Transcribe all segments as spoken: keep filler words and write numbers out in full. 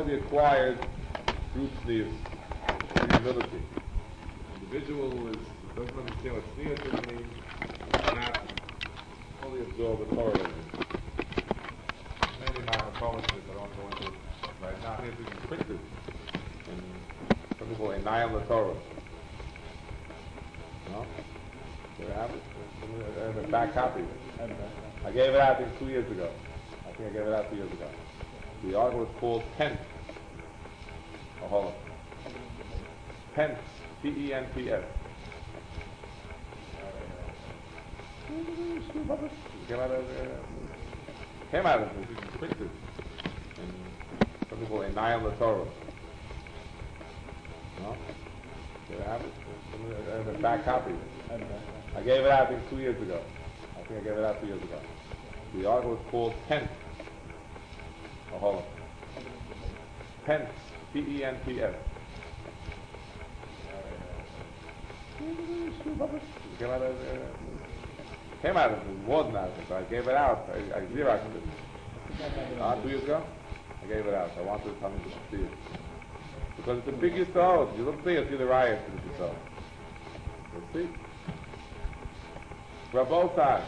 be acquired through tznius, humility. The individual is, doesn't understand what tznius means, not fully absorb the Torah. Maybe not a college that I don't go into right now. Here's being printed. And some people annihilate the Torah. No? There you have it. There's a back copy. I gave it out, I think, two years ago. I think I gave it out two years ago. The article is called Pence. Oh, hold on. Pence. P E N P S. Came out of uh, came out of it. It's printed. And some people annihilate the Torah. No? There you have it. There's a back copy. I gave it out, I think, two years ago. I think I gave it out two years ago. The article is called Pence. Oh, hold on. Pence. P E N P S. Came out of it. Came out of it. More than that. So I gave it out. I, I xeroxed it. Uh, two years ago? I gave it out. I wanted to tell me to see it. Because it's a big yisod. You look there, see the riots in the yisod. Let's see. Rabotai.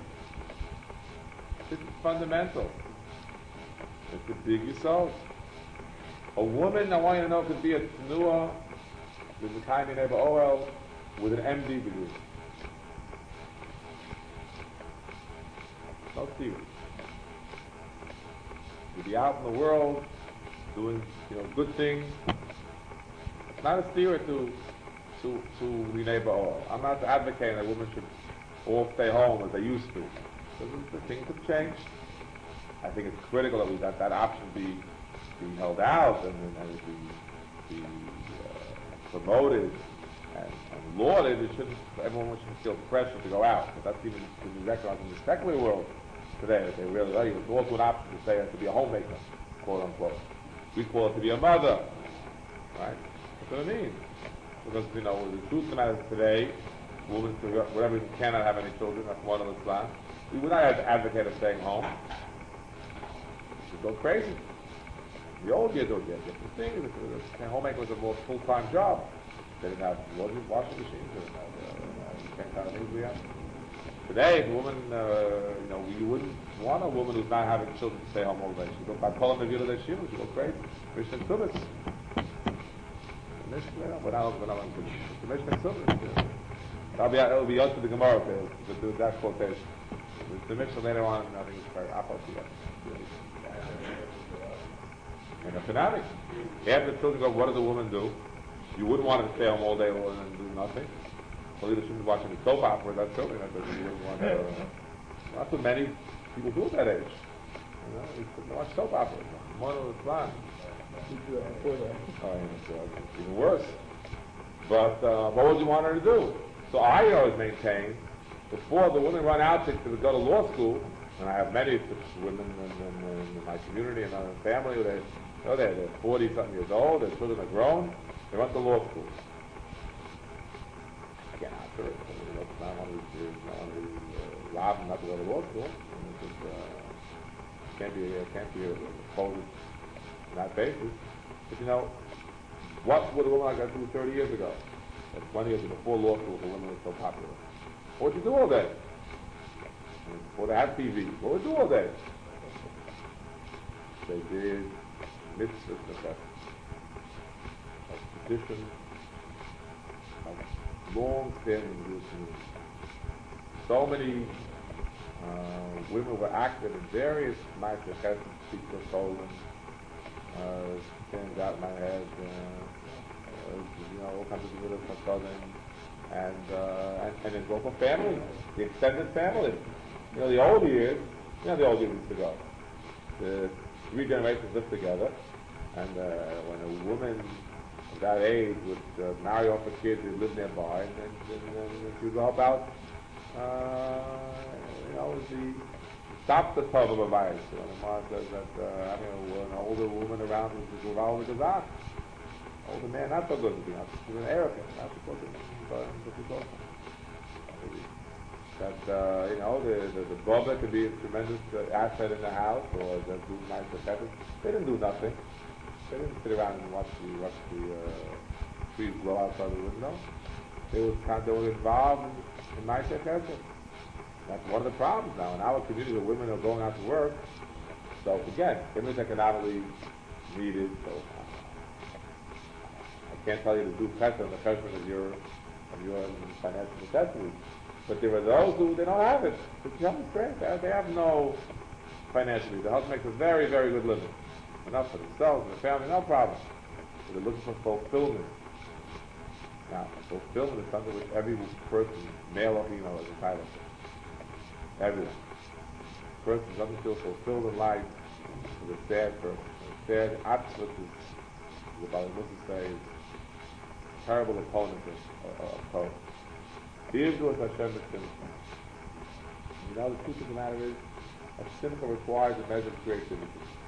This is fundamental. It's a big yisod. A woman, I want you to know, could be a tnua, with the kind of neighbor O L, with an M D degree. No theory. You'd be out in the world, doing, you know, good things. It's not a theory to, to, to the neighbor O L. I'm not advocating that women should all stay home as they used to. The things have changed. I think it's critical that we that, that option be be held out and, and it be, be uh, promoted and, and lauded. It shouldn't. Everyone shouldn't feel pressure to go out. But that's even to be recognized in the secular world today. That they really like it. It's also an option to say to be a homemaker, quote unquote. We call it to be a mother, right? That's what it means. Because you know the truth of the matter is today, women, for whatever reason, cannot have any children. That's one of the plans. We would not advocate of staying home. You should go crazy. The old years, old years, different things. The homemaker was a more full-time job. They didn't have washing machines. They didn't have uh, the same kind of things we have. Today, if a woman, uh, you know, you wouldn't want a woman who's not having children to stay home all day. She'd go by calling the view of their shivas. She'd go crazy. Mishnah Tzubis. Mishnah, when I was when I was the Mishnah Tzubis. That'll be it'll be up to the Gemara to do that quotation. The Mishnah later on, I think it's very opposite. And a fanatic. After the children go, what does the woman do? You wouldn't want her to stay home all day and do nothing. Well, either she was watching a soap opera, that's children. That's what you wouldn't want her. Uh, that's what many people do at that age. You know, they watch soap operas. One of the plans. Oh, it's even worse. But uh, what would you want her to do? So I always maintain, before the women run out to, to go to law school, and I have many such women in, in, in my community and in my family, they, you know, they're, they're forty-something years old, their children are grown, they went to law school. Again, after it, you know, it's not only, not only uh, rob them not to go to law school, it's just, uh, can't be, uh, can't be opposed on that basis. But you know, what would a woman like that do thirty years ago? That's twenty years ago, before law school, the women were so popular. What would you do all day? Before they had T V, what would you do all day? They did mitzvahs, of traditions, of long-standing Jewish community. So many uh, women were active in various nights of chesed, people told them, uh, things out in my head, uh, uh, you know, all kinds of people from southern, and, uh, and, and his local family, the extended family. You know, the old years, you know, the old years used to go. The three generations lived together, and uh, when a woman of that age would uh, marry off a kid who lived nearby, and then and, and, and she would go about, uh, you know, the stop the tov of a vice. You know, the Gemara says that uh, having a, an older woman around is the Gural of the Gazak. Older man, not so good to be, not to be an Arrogant, not supposed to be. That, uh, you know, the, the, the Boba could be a tremendous uh, asset in the house, or they do nice effects. They didn't do nothing. They didn't sit around and watch the watch the uh, trees blow outside the window. They was kind of, they were involved in, in Ma'aseh Chesed. That's one of the problems now in our community. The women are going out to work. So again, women economically needed. So uh, I can't tell you to do pressure on the pressure of your of your financial necessities. But there are those who they don't have it. It's young strength. They, they have no financially. The husband makes a very, very good living. Enough for themselves and the family, no problem. But they're looking for fulfillment. Now, fulfillment is something which every person, male or female, is entitled to. Everyone. A person doesn't feel fulfilled in life is a sad person. A sad absolute is, the Bali Musa says, terrible opponent of, of, of Torah. Here's what Hashem is simcha. You know, the truth of the matter is, a simcha requires a measure of creativity.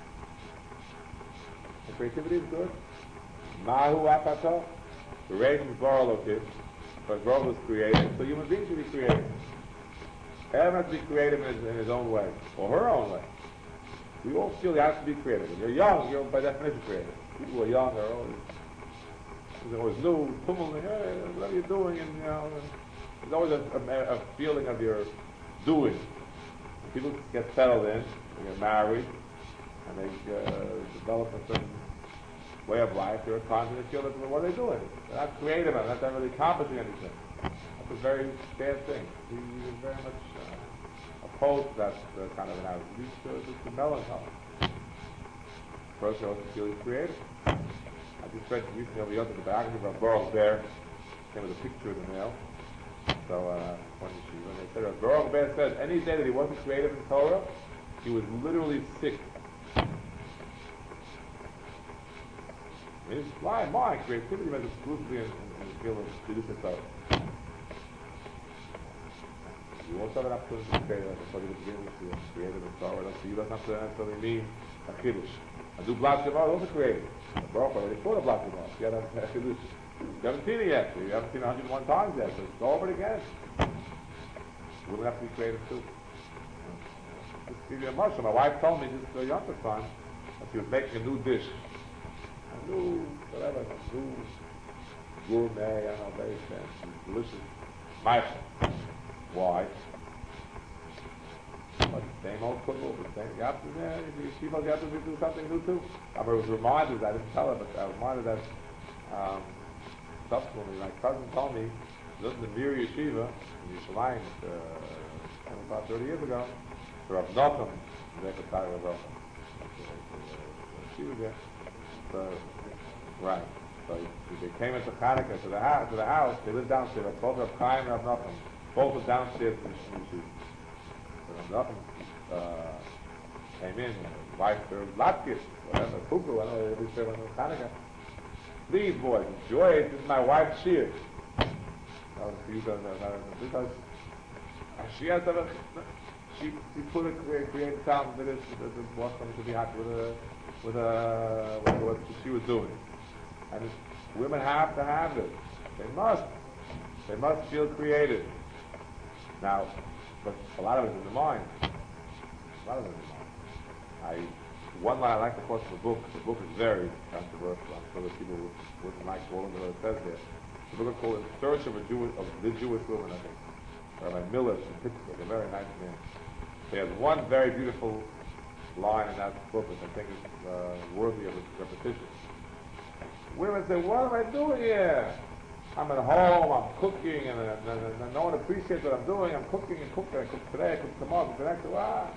And creativity is good. Mahu apato, the raisins borrowed but Baruch was creative, so human beings should be creative. Everyone has to be creative in his, in his own way, or her own way. We all feel you have to be creative. When you're young, you're by definition creative. People who are young are always, there's always new, tumult, hey, what are you doing? And you know, there's always a, a, a feeling of your doing. When people get settled in, they get married, and they uh, develop a certain way of life. There are times when they feel that, well, what are they doing? They're not creative, they're not really accomplishing anything. That's a very bad thing. We, we very much uh, oppose that uh, kind of analysis. It leads to, to, to melancholy. First, you also feel he's creative. I just read recently over the other, the biography of Baruch Ber, came with a picture in the mail. So, uh, one yeshiva, and they said, Baruch Ber said, any day that he wasn't creative in Torah, he was literally sick. It's why my creativity was exclusively in, in, in the field of Kedusha Torah. You also have an opportunity to create, like I told you at the beginning, to be creative in Torah. So you don't have to necessarily mean a Kiddush. And do Blas Yavar also creative. The Baruch already taught a Blas Yavar. You haven't had a Kiddush. You haven't seen it yet. You haven't seen it one hundred one times yet. So go over it again. Women have to be creative too. Just to give you a mushroom. My wife told me just a younger time that she was making a new dish. A new, whatever, a new gourmet, I don't know, very fancy, delicious. Maisha. Why? But the same old cookbook, the same, you have to, yeah, she must have to do something new too. I was reminded, I didn't tell her, but I was reminded that um, subsequently, my cousin told me, he lived in the Mir Yeshiva in Yerushalayim, uh, about thirty years ago, so Rav Nachum, the Nekatari of Rav She was there. So, right. So they came into Hanukkah to the house. To the house, they lived downstairs. Both Rav Chaim and Rav Nachum, both were downstairs in the yeshiva. So Rav Nachum uh, came in, and wife served latkes, whatever, kuku, I don't know, every servant of Hanukkah. Please, boys, enjoy it. This is my wife's shiur. Because she has a, she she put a creative talent into this. It was something to be happy with a with a with what she was doing. And women have to have it. They must. They must feel creative. Now, but a lot of it is in the mind. A lot of it is in the mind. I, one line I like to quote from the book. The book is very controversial. I'm sure that people wouldn't like all of what it says there. The book is called In Search of, a Jew, of the Jewish Woman, I think. Rabbi Miller from Pittsburgh, a very nice man. He has one very beautiful line in that book which I think is uh, worthy of repetition. Women say, what am I doing here? I'm at home, I'm cooking, and, and, and, and no one appreciates what I'm doing. I'm cooking and cooking. I cook today, I cook tomorrow, I cook the next. Ah.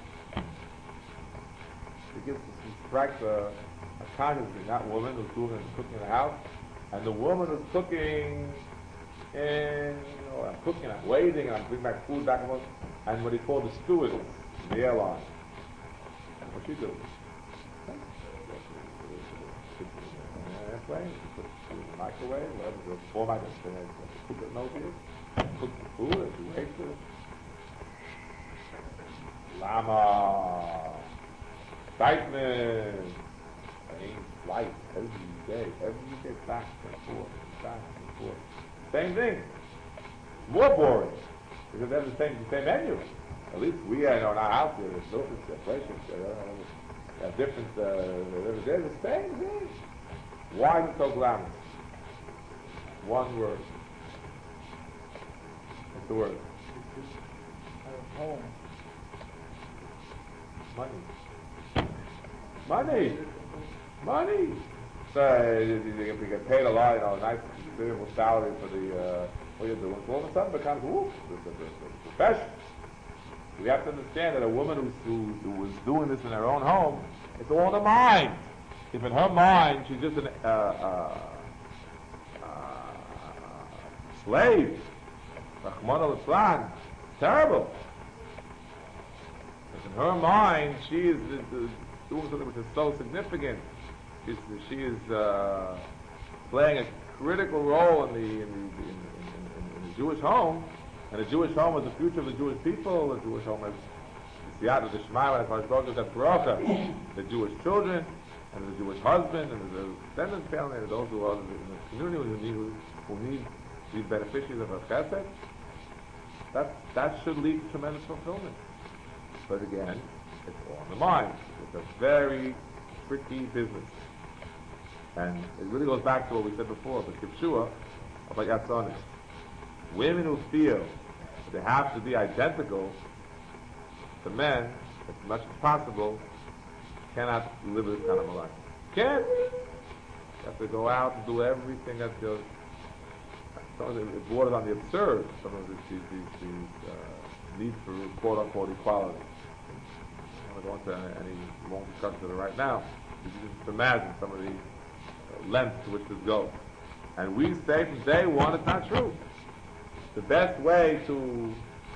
He gives, he strikes a, a contrast between that woman who's doing and cooking in the house, and the woman who's cooking, and you know, I'm cooking, I'm waiting, and I'm bringing back food back and forth, and what he called the stewardess in the airline. What's she doing? Airplane, put it in the microwave, whatever, the format is to cook it over here, cook the food, and you wait for it. Lama, excitement, same flight every day, every day, back and forth, back and forth. Same thing. More boring, because they have the same, the same menu. At least we, I know, in our house, there's no separation. They have different, uh, they're the same thing. Why is it so glamorous? One word. What's the word? Home. Money. Money. Money. So you get paid a lot, you know, a nice considerable salary for the uh, what you're doing. So all of a sudden it becomes whoop, the, the, the, the profession. We have to understand that a woman who's, who, who is doing this in her own home, it's all in the mind. If in her mind she's just a uh, uh, uh, slave, Rahman al-Islam, terrible. If in her mind she is uh, doing something which is so significant, she's, she is uh, playing a critical role in the, in the, in, in, in, in the Jewish home, and the Jewish home is the future of the Jewish people. The Jewish home is the Siyat, the Shema, the Jewish children, and the Jewish husband, and the descendant family, and those who are in the community who need, who need these beneficiaries of a chesed. That, that should lead to tremendous fulfillment. But again, it's all in the mind. It's a very tricky business. And it really goes back to what we said before, the Kipshua about Yatzonis. Women who feel that they have to be identical to men, as much as possible, cannot live this kind of a life. Can't. You have to go out and do everything that goes. Some of it, it borders on the absurd. Some of these, these, these, these uh, need for quote unquote equality. I don't want to go into any long discussion of it right now. You can just imagine some of the uh, length to which this goes. And we say from day one it's not true. The best way to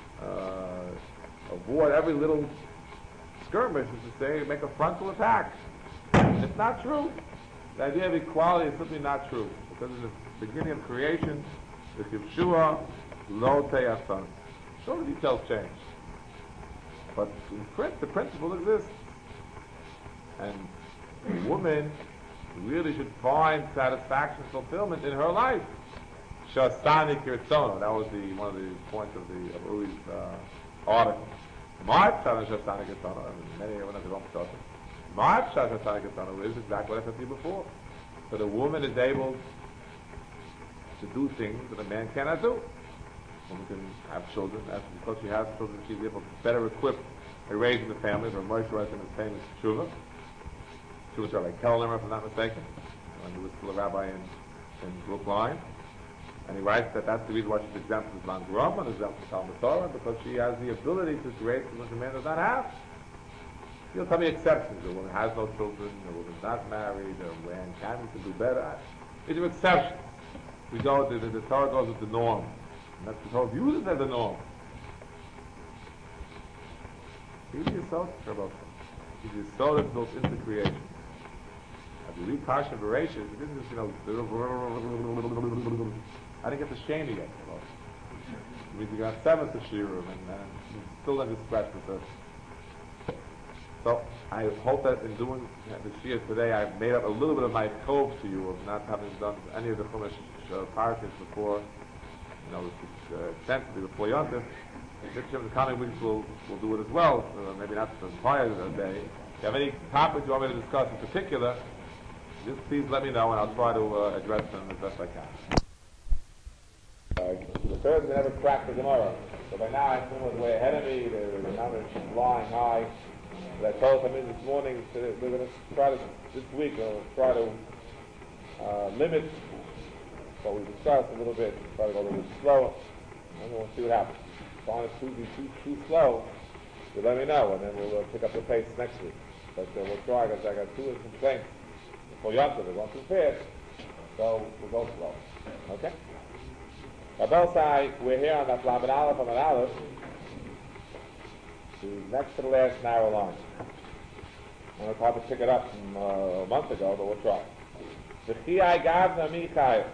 uh, avoid every little skirmish is to say, make a frontal attack. It's not true. The idea of equality is simply not true. Because in the beginning of creation, the Kivshua, Lo Teyasan. So the details change. But in print, the principle exists. And a woman really should find satisfaction, fulfillment in her life. Shasani Kirtzono. That was the one of the points of the of Uri's uh, article. My Pshat Shasani Kirtzono, and many of them have their own Pshat. My Pshat Shasani Kirtzono is exactly what I said to you before. So the woman is able to do things that a man cannot do. A woman can have children, as because she has children, she's able to better equip in raising the family. Her Moshe writes in his famous Tshuva. Tshuva are like Kellemer, if I'm not mistaken, when he was still a rabbi in, in Brookline. And he writes that that's the reason why she's exempt from Zman Grum and exempt from Talmud Torah, because she has the ability to create something a man does not have. You'll tell me exceptions. A woman has no children, a woman's not married, a man can, can do better. These are exceptions. We go, the, the, the Torah goes with the norm. And that's the Torah views it as the norm. He's the Yisod, He's the Yisod that's built into creation. As you read Parsha Bereshit, it didn't just, you know, I didn't get the shame yet. You know. It means you got seventh of Shiurim, and uh, still didn't scratch the surface. So I hope that in doing the Shia today, I've made up a little bit of my cove to you of not having done any of the Chumash uh, parashas before, you know, uh, extensively before Yontif. In the coming weeks we'll, we'll do it as well, uh, maybe not the entire day. If you have any topics you want me to discuss in particular, just please let me know and I'll try to uh, address them as best I can. Uh, the third never cracked the Gemara, so by now I'm was way ahead of me. The, the number is flying high. As I told him this morning, so we're going to try to this week. We'll try to uh, limit what we discussed a little bit. Try to go a little bit slower, and we'll see what happens. If I it's too, too, too slow, you let me know, and then we'll uh, pick up the pace next week. But uh, we'll try, because I got two complaints before Yontif. They're going too fast, so we'll go slow. Okay? Abel Sai, we're here on that Lamed Aleph on Aleph, next to the last narrow line. I was hard to pick it up from uh, a month ago, but we'll try. The Chiyai Gavna Michai.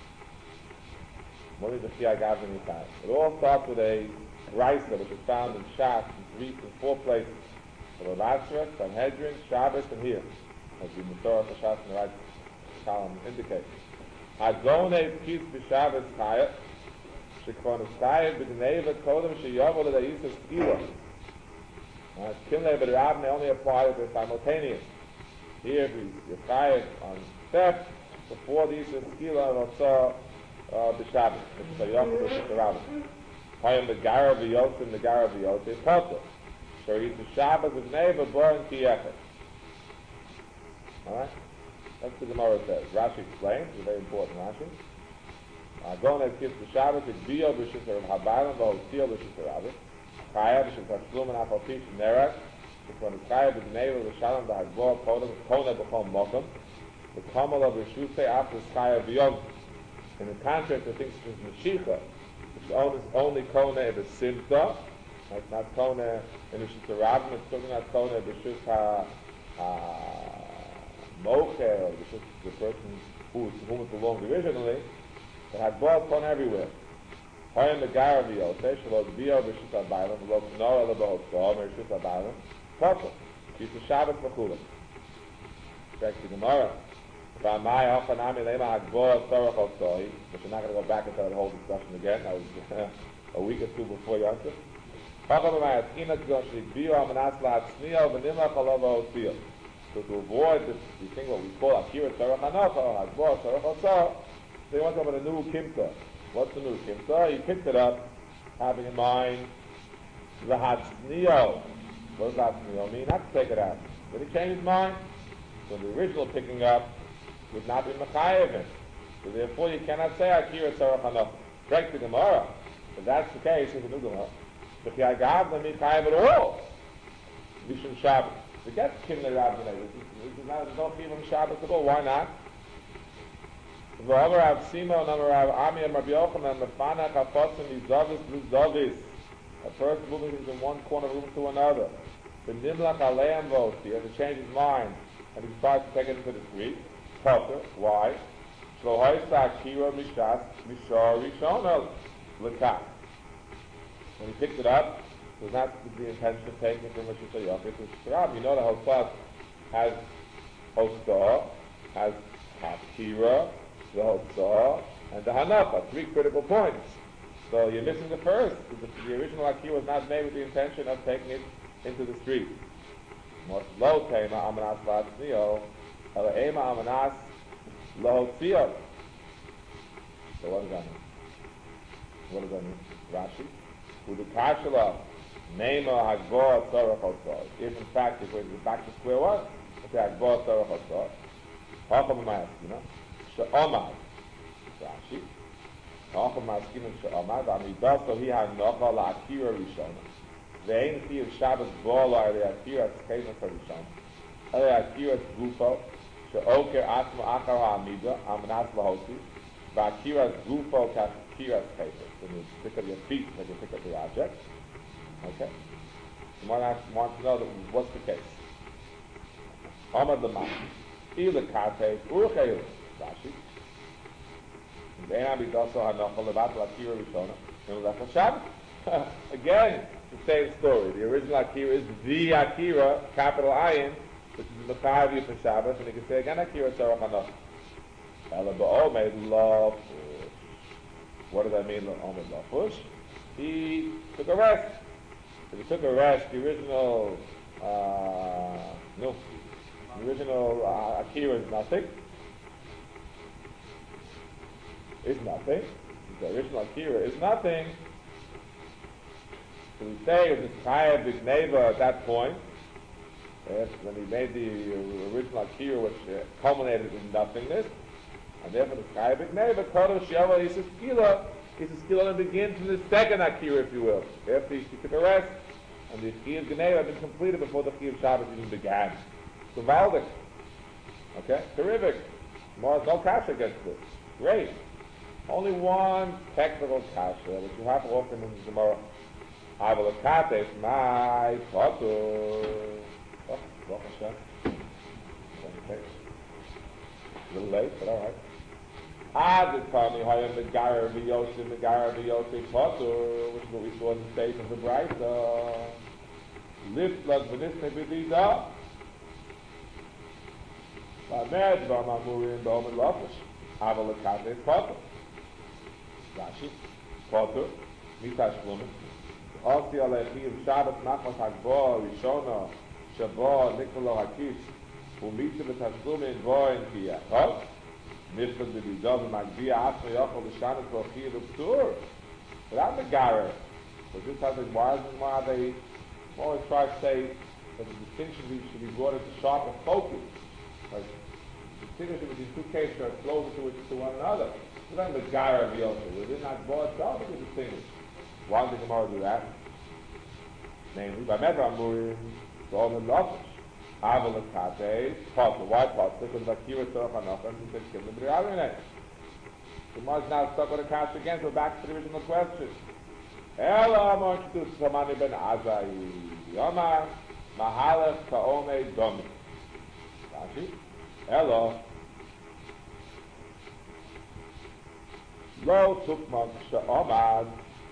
What is the Chiyai Gavna Michai? It all starts with a Raisa, which is found in Shas, in three, in four places. The Ravasra, Sanhedrin, Shabbos, and here, as the Masorah for Shas in the right column indicates. Hadzonev Kis B'Shabbos Chayat, Shekvon Chayat B'Gneva Kodem Sheyavol L'Dayis Skila. Kinley but Rab may only apply if they're simultaneous. Here, if you're Chayat on theft, before the Yisra Skila Ratzah B'Shabbat. So Yaakov B'Shit Rabbah. Hayam the Gara V'Yotim, the Gara V'Yotim, Potter. So Yisra Shabbat with Neighbor, Born Kiyechet. Alright? That's what the Gemara says. Rashi explains, it's a very important Rashi. Going as kids to Shabbos, it's Biyo B'Shit Rav Habayim, V'Hotziel B'Shit Rabbah. Chaya B'Shit Tashlum and Afaltish Nerak. It's when the Chaya B'Neiva V'Shalom V'Hagbor Kona B'Chom Mokum. The Kamala B'Shutei after Chaya B'Yom. In the contrast to things such as Mashiach, which is only Kona of a Simta, like not Kona in the Shita Rabbim, it's talking about Kona B'Shut Ha Mocher, or the person who, to whom it belonged originally. But had bought Kona everywhere. Hoyim the Gara V'Yotei, Shalot Biyo B'Shut HaBaylam, V'Lo K'nor Ela B'Hotzoh, B'Shut HaBaylam, Potter. She's a Shabbat V'Chulam. Back to Gemara. But my Hachanami Lema Hagbor Tzorach Hotzohi, but you're not going to go back into that whole discussion again. That was a week or two before Yontif. Hachanami Askina Tzorach Shikbiyo Amanas La'atzniyo V'Nimach Alova Hotziyo. So to avoid this, you think what we call Akira Tzorach Hanocha, or Hagbor Tzorach Hotzoh, they want to have a new Kimta. What's the new Kimta? He picked it up, having in mind the Hatzniyo. What does Hatzniyo mean? Not to take it out. Did he change his mind? So the original picking up would not be Mechayevin. So therefore you cannot say Akira Tzorach Hanocha. Correct the Gemara. If that's the case, it's a new Gemara. But the Agav doesn't mean Chayev at all. Mishum Shabbat. Forget Kimle Rabbinah. This is not, there's no Chiyuv on Shabbat at all. Why not? V'omer Rav Simo, Nomer Rav Ami, and Rabbi Yochanan, Mefanach, Hafotzim, Yizavis, Luzavis. A person moving from one corner of the room to another. The Nimlach Aleim Vos, he has to change his mind, and he decides to take it into the street. Potter, why? Shlohoy Akira Mishas, Mishar Rishonah, L'kat. When he picked it up, it was not with the intention of taking it from Rosh Hashanah. It was Shirab. You know the Hosas has Hosah, has Akira, the Hotzah, and the Hanacha, three critical points. So you're missing the first. The, the original Akira was not made with the intention of taking it into the street. So what does that mean? What does that mean? Rashi? Udukashala, Nema Hagbor Tzorach Hotzah. If in fact, if we're back to square one, it's Hagbor Tzorach Hotzah. Hacham Ma'askina. She'omad, Rashi. Hacham Ma'askina She'omad. Amidah so he had Nocha La'akira Rishona. Ve'ein Chi of Shabbos Bo La'ari Akira Tzkeizen Rishona. Eli Akira Tzgufo. She'oker Atma Achar Ha'amidah. Amanas Lahosi. Va'akira Tzgufo Ka'akira Tzkeizen. So you pick up your feet like you pick up the object. Okay? You want to, want to know that, what's the case. Amad L'man. Ila Kates Urchayil. Rashi. Again, the same story. The original Akira is the Akira, capital Ayin, which is the Mechavi for Shabbos, and you can say again Akira Tzorach Hanocha. Ela ba'omed lafush. What does that mean, omed lafush? He took a rest. If he took a rest, the original, uh, no, the original uh, Akira is nothing. Is nothing. The original Akira is nothing. So we say it was Chayev B'Gneva at that point. Yes, when he made the uh, original Akira, which uh, culminated in nothingness, and therefore the Chayev B'Gneva, Kodesh Yava, he says Skila, he says Skila, and begins from the second Akira, if you will. After he took a rest, and the Chayev B'Gneva had been completed before the Chayev Shabbos even began. So Valdik. Okay? Terrific. More, no kasha against this. Great. Only one technical kasha, which you have often in the Gemara. Avalakates, my potter. Oh, Baruch Hashem. A little late, but all right. Adikani hayam megara v'yosef megara v'yosef potter, which is what we saw in the state of the Brayta. Lift lag v'nisne b'dida. V'amed v'amamurim b'omen lafish. Avalakates potter. Rashi, potter, mitash lumen. Osi alechi of Shabbos nachmas hagbo rishona shabo nikolo hakish umitzu v'tashlumin voin kiyachot Niflin the Bidov and Magvia Asma Yochel the Shanat Rochir the Ptur. Without the Gara. So this has been why and why they always try to say that the distinction should be brought into sharper focus. Like distinguishing between two cases are closer to, to one another. It's not the Gara of Yosef. Within that broad itself, it is distinguished. Why did the Gemara do that? Namely, by Medra Amurim, the Omen Lofish. Aval Kate, Potter, why Potter? Because Bakira Torah Hanachah, and he said, kill the Briarine. The Gemara is now stuck with a cash again, so back to the original question. Ela, I'm going to do Samani ben Azai. Yomar, Mahalech Kaome Domi. Rashi? Ela. Lo Tukmak Sha'omad.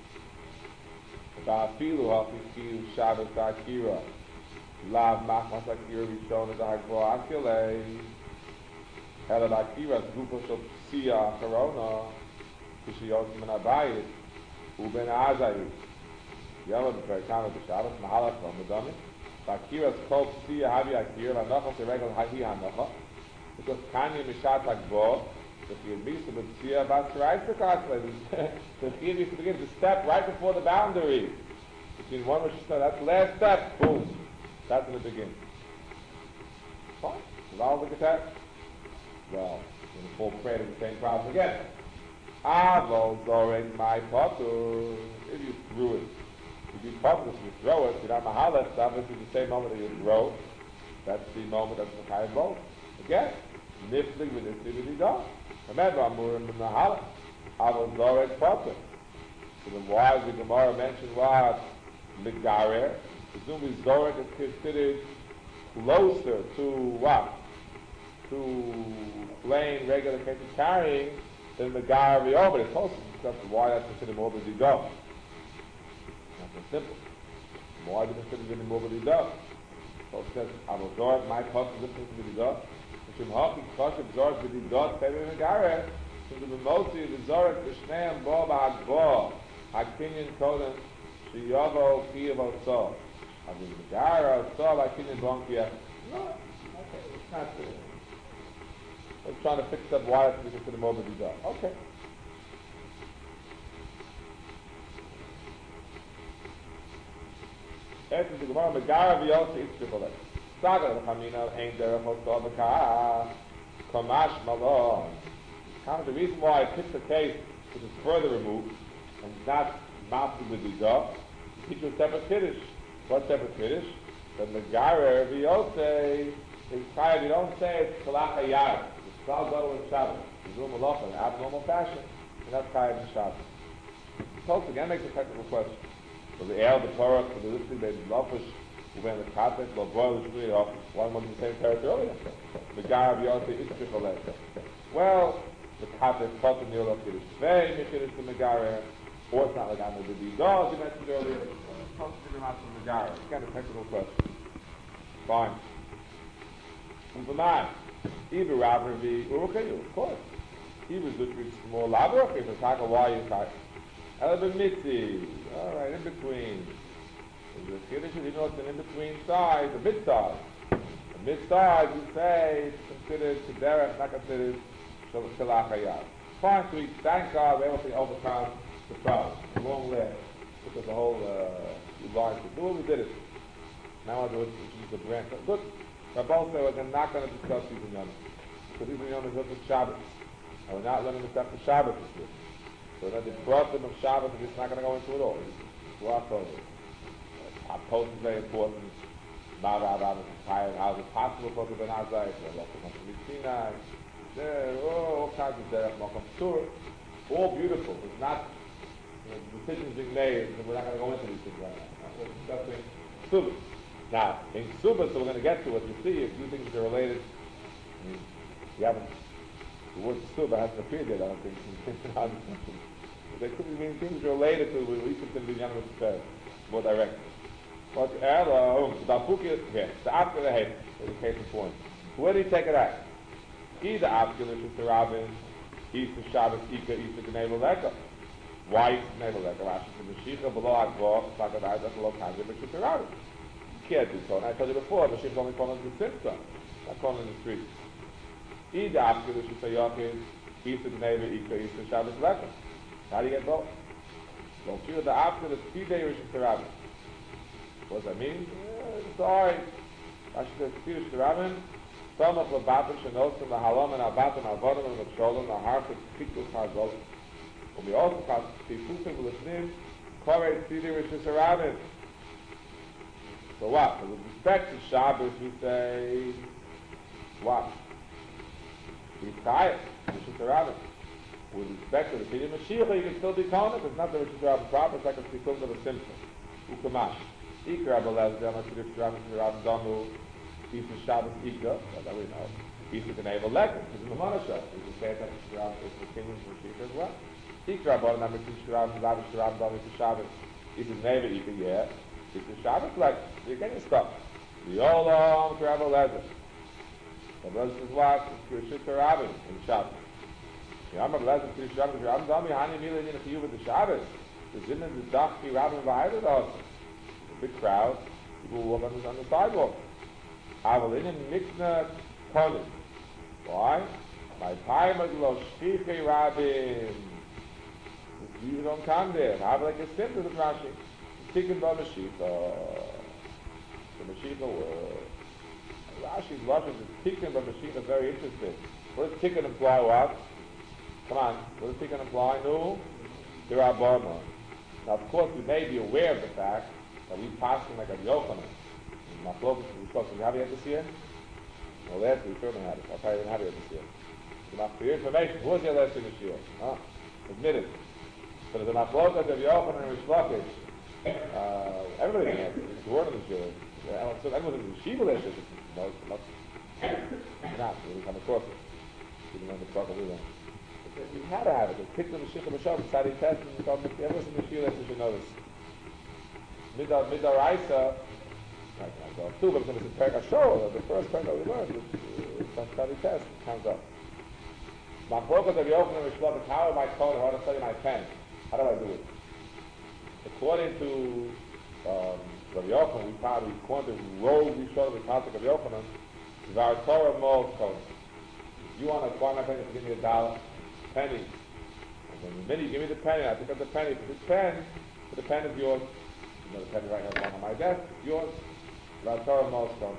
Ba'afilu hafikiu Shabbos Akira. Lav Machmas Akira Rishon as Agbo Akile. Ela Akira Grupo Shel Psia Corona. Kishiyotim and Abayit. Uben Azai. Yom Perkana Shabbos Mahalach Ramadami. Akira's Kol Psia Havi Akira. Anocha Seregal Hahi Hanocha. Because Kanye Mishat Agbo. If you miss the Psia Basrai Perkana. The Chiyah used to begin to step right before the boundary. Between one Rosh Hashanah, that's the last step. Boom. That's when it begins. Fine. Allow look at that. Well, we're going to fall prey to the same problem again. Avol Zorek my potter. If you threw it, if you potter, if you throw it, you don't mahalet, obviously the same moment that you throw, that's the moment that's the high bolt. Again, nifling with this thing you go. Remember, Amurim and mahalet. Avol Zorek potter. So then why the Gemara mentioned what? Megarer. Presumably Zorek is considered closer to what? To plain regular case of carrying than Megarer V'Yom, but it's also discussed why that's considered more than Didon. Not so simple. Why do you consider it more than Didon? So it says, Avol Zorek, my cost is different from Didon. Mishum Haki, cost of Zorek, Didon, Tevin Megarer. So the Mimotzi, the Zorek, the Shneim, Bo, Ba'agbo, Hakinyan, Koden, Shiyavo, Kiyav, Oso. I mean, the Gara, Oso, Hakinyan, Bonkia. No, okay, it's not good. I'm trying to fix up why it's because of the moment he's done. Okay. After the Gemara, Megara v'yotzi itzrifolek. Saga l'chamina ein derech oso b'ka'ah. Kamash malon. Kind of the reason why I picked the case which is further removed and not mastered with the dog, to teach you a separate kiddush. What separate kiddush? The Megara v'yotzi is kind of, you don't say it's kalach hayar. It's all go in Shabbos. You do malacha in an abnormal fashion, and that's chayav in Shabbos. So again makes a technical question. So the air, the Torah, for the listening, they lafish, who went the carpet, the boil, the shmiri off, one was in the same territory earlier. The Gara B'yosei is Tricholet. Well, the carpet, Pot and Nirla, Kiddush Tvei, Michidish to Megara, or it's not like I'm the B'Didah, as you mentioned earlier. It's not to out from Megara. It's kind of a technical question. Fine. And for mine, either Rav Revi or Ukayu, of course. He was literally more Lavra, okay, so Taka, why you talk? Elabim Mitzi, alright, in between. The Kiddush, you know, it's an in-between side, the mid-side. The mid-side, you say, it's considered Kederach, not considered Shalach Hayat. Fine, so we thank God, we're able to overcome the problem. A long list. Took us a whole uh, line to do it, we did it. Now I do it, it's just a branch. Good. Rabbal said we're not going to discuss these in Yom. Because these in Yom is just Shabbos. And we're not learning the stuff for Shabbos this year. So that the problem of Shabbos is just not going to go into it all. It's gloss over. Our post is very important. Mara Aram is tired. How is it possible for the Ben Azai? For Allah to come to Sinai. There, oh, all kinds of derech, Malcolm Sur. All beautiful. It's not, you know, decisions being made, and we're not going to go into these things right now. We're discussing Subas. Now, in Subas, so we're going to get to what you see, a few things that are related. I mean, we haven't, the word Subas hasn't appeared yet, I don't think. But there could be things related to what we consider the Yom Mitzvah, more directly. But Ella, the Bafuki, here, the after the head, is the case in point. So where do you take it at? Either after the Shusha Rabin, Easter Shabbos, Ika, Easter Gnebel Leka. Why Easter Gnebel Leka? Rashi said, Mashiach below Agbo, Sakadai, that's below Kanji, but Shusha Rabin. You can't do so. And I told you before, Mashiach only calling the Simcha, not calling in the street. Either after the Shisa Yochid, Isa Gneva, Ika, Isa Shabbos Lechem. How do you get both? Well, feel the after the three day Rosh Hashanah. What does that mean? Yeah, it's alright. Actually, the Rosh Hashanah. Some of the Batim Shenosim, the Halam and Abatim, Avodim and Matsholim, the Harfik, Chikus, Harzolim. And we also have Pifufim, Lishnim, Korei, Tzidi, Rosh Hashanah. So what? With respect to Shabbos, we say, what? We tie it, Rosh Hashanah. With respect to the Pidyon Mashiach, you can still be Konef. It's not the Rosh Hashanah proper, it's like a Tikkun of a Simcha. Ukamash. Ikra Abelez, Dema, Shirif, Shiraf, Shiraf, Damu, Isa Shabbos, Ika, that we know. Isa Gneva, Lechem, it's in the Monashah. We can say that Shiraf is the Kingdom of Mashiach as well. Ikra Abelez, number two, Shiraf, Shiraf, Shiraf, Damu, Isa Shabbos. Isa Gneva, Ika, yeah. Isa Shabbos, Lechem. So you're getting stuff. The Olam, Ikra Abelez. The brother says what? It's Kirshit Karabin in Shabbos. I'm a blessed to Shabbos. I'm dummy. Hani Mila in the Chiyuv of the Shabbos. The Zinnen, the Dachki, Rabin, Vahayla, also. A big crowd. People walk on the, on the sidewalk. Avalin and Mikna Kodim. Why? My time of Lo Shchiche Rabin. You don't come there. Have like a sin to the Rashi. Tikkun Ba Mashiach. The Mashiach word. Rashi's logic is Tikkun Ba Mashiach is very interesting. What does Tikkun imply? What? Come on, what does Tikkun imply? No, there are Barma. Now, of course, we may be aware of the fact that we pass him like a Yochanan. Machlokas, we supposed to have it this year? Well, last we certainly had it. I'll probably didn't have it this year. So, for your information, who was your last year this year? Huh? Admitted. So, the Machlokas of Yochanan and Rish Lakish, uh, everybody has it. It's the word of the Jew. So, everyone is a Shiva last year. No, it's not. It's not. We come across it. We didn't know the talk of it. We had to have it. They picked the Mashiach B'Shem, Tzadi Test, and called it. Ever since the Shia, you should know this. Midaraisa, I can go too, but it's a Perek HaShor, the first Perek that we learned, it's from Tzadi Test, it comes up. Machlokas of Yochanan and Rish Lakish, how am I called, how do I study my pen? How do I do it? According to um, Rabbi Yochanan, we probably, according to Rov Rishon, the concept of Yochanan, is our Torah Mol Code. If you want to acquire my pen, you give me a dollar. Penny. And when the minute you give me the penny, I pick up the penny for this pen, but the pen is yours. You know the penny right now on my desk, it's yours. La Torah Moscow.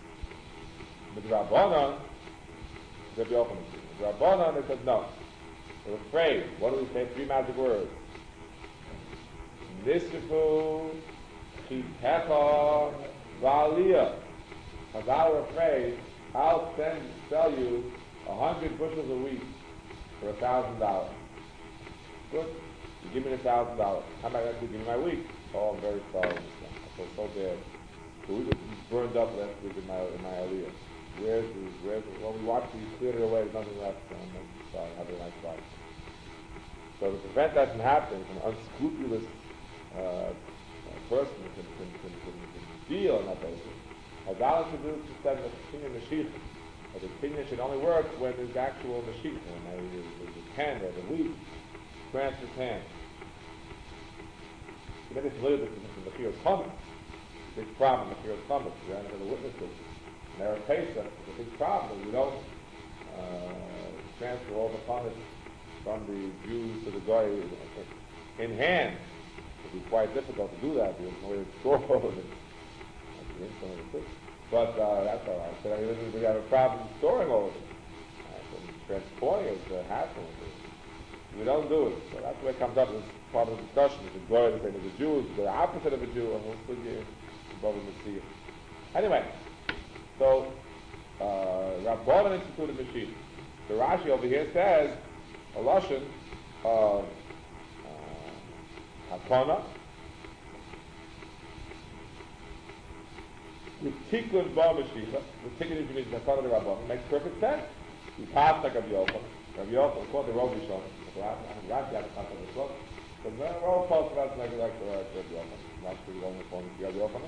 With Rabbanon, Rabbi Yochanan. With Rabbanon, they said no. They're afraid. What do we say? Three magic words. Nishifu, Chitecha, Va'aliyah. Because I were afraid, I'll send, sell you a hundred bushels a week for a thousand dollars. Good. You give me the thousand dollars. How am I going to give me my week? Oh, I'm very sorry. I feel so bad. The week was burned up last week in my in my aliyah. Where's the where's the, well we watched it, you cleared it away, there's nothing left. So I'm sorry, have a nice life. So to prevent that from happening, an unscrupulous uh, person can, can, can, can, can deal on that basis, Hazal should do to send the Kinyan Mashiach. But the Kinyan should only work when there's actual Mashiach, when there's the pen or the wheat transfers hands. You may be familiar with the Mechir's Chametz. Big problem, Mechir's Chametz. We ran into the witnesses. In Erev Pesach, it's a big problem. We don't uh, transfer all the Chametz from the Jews to the Goy in hand. It would be quite difficult to do that. There's no way to store all of it. But uh, that's all right. So we have a problem storing all of it. Uh, transporting it is a hassle. We don't do it. So that's where it comes up as part of the discussion. Is it Goy the same as the Jews, the opposite of a Jew, and we'll still get above the see it. Anyway, so uh, Rabbanan instituted Mashiach. The Rashi over here says a Lashon of uh, Hakona. The Tikkun Ba Mashiach, the Tikkun is the Hakona of the Rabbanan, makes perfect sense. You pass like Rabbi Yochanan. Rabbi Yochanan, of course, the Rov Rishon. I mean, Rashi had a concept as well. But we're all talking about like like the Rabbi Yochanan. Rashi is going to phone with Rabbi Yochanan.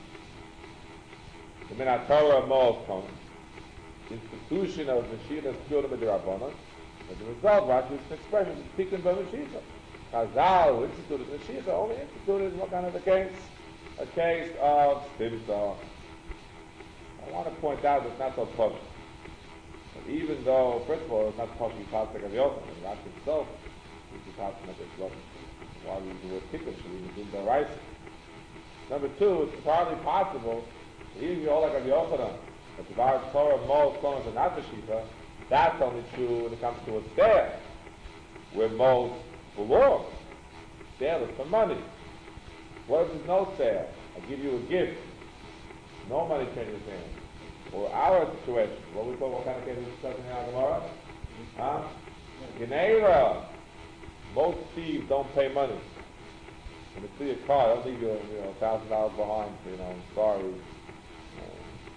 The Minatorah Mos comes. Institution of Mashiach is pure to the Rabbanan. As a result, Rashi is an expression of Tikkun Ba Mashiach. Chazal, who instituted Mashiach, only instituted what kind of a case? A case of Stimsa. I want to point out that it's not so close. But even though, first of all, it's not supposed to be Pasuk of Yochanan, the Rashi himself is the Pasuk of Yochanan. Why do we use the word Tikkun? Should we use the Raisa? Number two, it's entirely possible, even if you all like Rabbi Yochanan, that the Bar Torah Mol Konos and not the Shifa, that's only true when it comes to a sale, where Mol belongs. Sale is for money. What if there's no sale? I give you a gift. No money changes hands. Or our situation. What we call, what kind of case is discussing in our Gemara? Huh? Genera. Most thieves don't pay money. When they see a car, they'll leave you, you know, a thousand dollars behind. You know, I'm sorry. Uh,